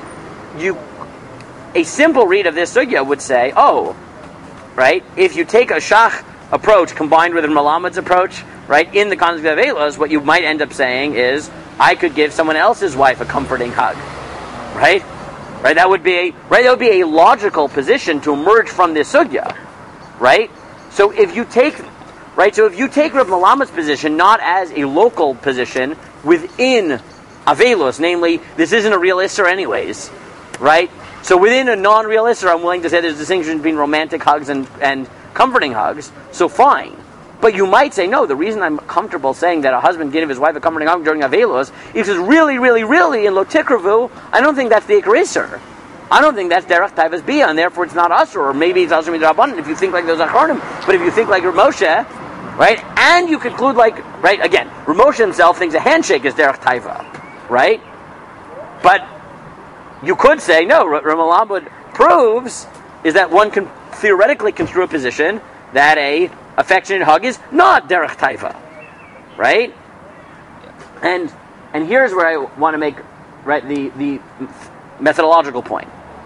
S1: a simple read of this sugya would say, oh, right, if you take a shach approach combined with a Malamad's approach, right, in the context of Avelos, what you might end up saying is, I could give someone else's wife a comforting hug, right? Right, that would be a logical position to emerge from this sugya, right? So if you take Rav Malamad's position not as a local position within Avelos, namely, this isn't a real Isser anyways, right? So within a non-real Isser, I'm willing to say there's a distinction between romantic hugs and comforting hugs, so fine. But you might say, no, the reason I'm comfortable saying that a husband give his wife a comforting hug during Avelos is because really, really, really, in Lo Tikravu, I don't think that's the Iker Isser. I don't think that's derech taiva's bia, and therefore it's not usher, or maybe it's usher midrabanan if you think like those acharnim. But if you think like Rav Moshe, right, and you conclude like, right, again, Rav Moshe himself thinks a handshake is derech taiva, right? But you could say, no, Rav Malamed proves is that one can theoretically construe a position that a affectionate hug is not derech taiva, right? And here's where I want to make, right, the methodological point.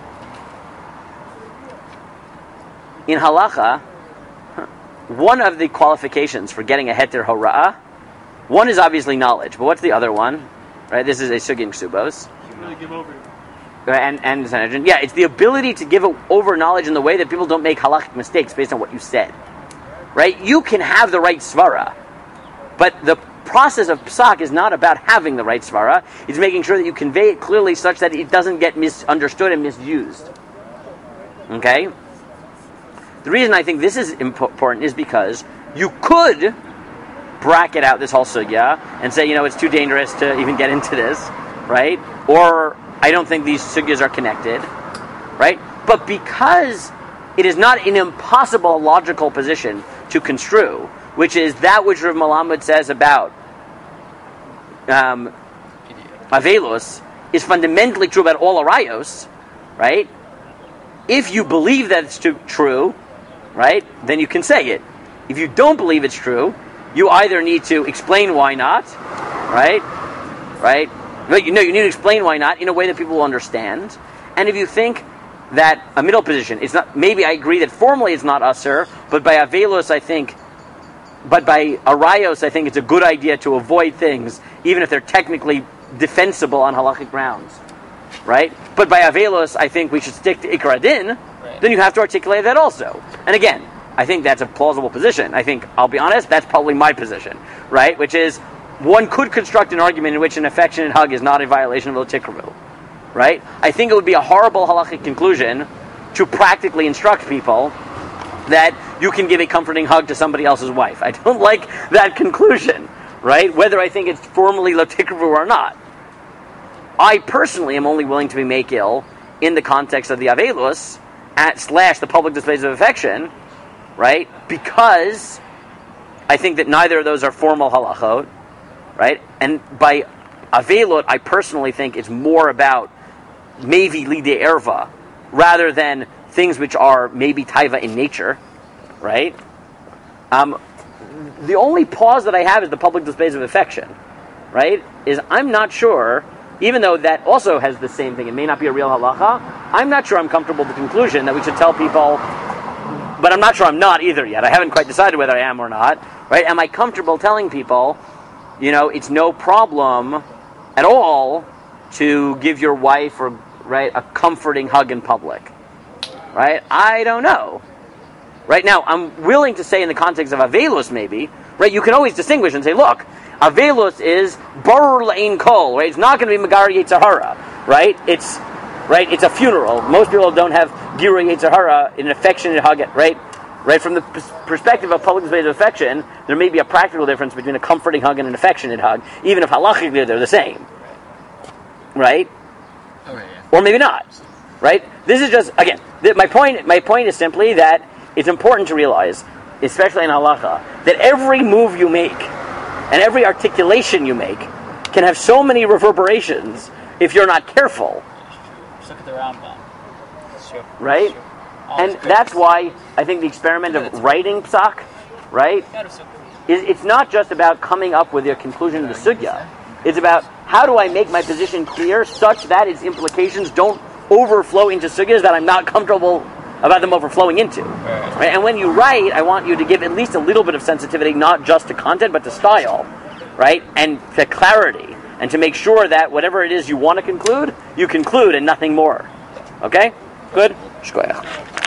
S1: In halacha, one of the qualifications for getting a heter hora'ah, one is obviously knowledge, but what's the other one? Right, this is a sugin ksubos.
S4: Really give over.
S1: And Sanhedrin. Yeah, it's the ability to give over knowledge in the way that people don't make halachic mistakes based on what you said. Right? You can have the right svara, but the process of psak is not about having the right svara. It's making sure that you convey it clearly such that it doesn't get misunderstood and misused. Okay? The reason I think this is important is because you could bracket out this whole sugya and say, it's too dangerous to even get into this, right? Or I don't think these sugyas are connected, right? But because it is not an impossible logical position to construe, which is that which Rav Malamed says about Avelos is fundamentally true about all arayos, right? If you believe that it's true, right, then you can say it. If you don't believe it's true, you either need to explain why not, right? But you need to explain why not in a way that people will understand. And if you think that a middle position, it's not, maybe I agree that formally it's not usher, but by Avelos but by Arayos I think it's a good idea to avoid things, even if they're technically defensible on halachic grounds, right? But by Avelos I think we should stick to Ikar Adin, then you have to articulate that also. And again, I think that's a plausible position. I think, I'll be honest, that's probably my position, right? Which is, one could construct an argument in which an affectionate hug is not a violation of Lo Tikravu, right? I think it would be a horrible halachic conclusion to practically instruct people that you can give a comforting hug to somebody else's wife. I don't like that conclusion, right? Whether I think it's formally Lo Tikravu or not. I personally am only willing to be makil in the context of the Avelos / the public displays of affection, right? Because I think that neither of those are formal halachot, right? And by Avelot, I personally think it's more about maybe lide erva, rather than things which are maybe taiva in nature, right? The only pause that I have is the public displays of affection, right? Is I'm not sure, even though that also has the same thing, it may not be a real halacha, I'm not sure I'm comfortable with the conclusion that we should tell people, but I'm not sure I'm not either yet. I haven't quite decided whether I am or not, right? Am I comfortable telling people, it's no problem at all to give your wife a comforting hug in public? right? I don't know. Right now, I'm willing to say in the context of Avelus, maybe, right? You can always distinguish and say, look, Avelus is Barur La'in Kol, right? It's not going to be Magar Yetzirah, right? It's a funeral. Most people don't have Gira Yetzirah in an affectionate hug, right? Right, from the perspective of public displays of affection, there may be a practical difference between a comforting hug and an affectionate hug, even if halachically they're the same. Right?
S2: Okay, yeah.
S1: Or maybe not. Right? This is just, again, my point is simply that it's important to realize, especially in halacha, that every move you make and every articulation you make can have so many reverberations if you're not careful.
S6: Just look at the Rambam. Sure.
S1: Right?
S6: Sure.
S1: And that's why I think the experiment of writing psak, right, it's not just about coming up with your conclusion to the sugya. It's about how do I make my position clear such that its implications don't overflow into sugyas that I'm not comfortable about them overflowing into. Right? And when you write, I want you to give at least a little bit of sensitivity, not just to content, but to style, right, and to clarity, and to make sure that whatever it is you want to conclude, you conclude and nothing more. Okay? Good? Shkoyach.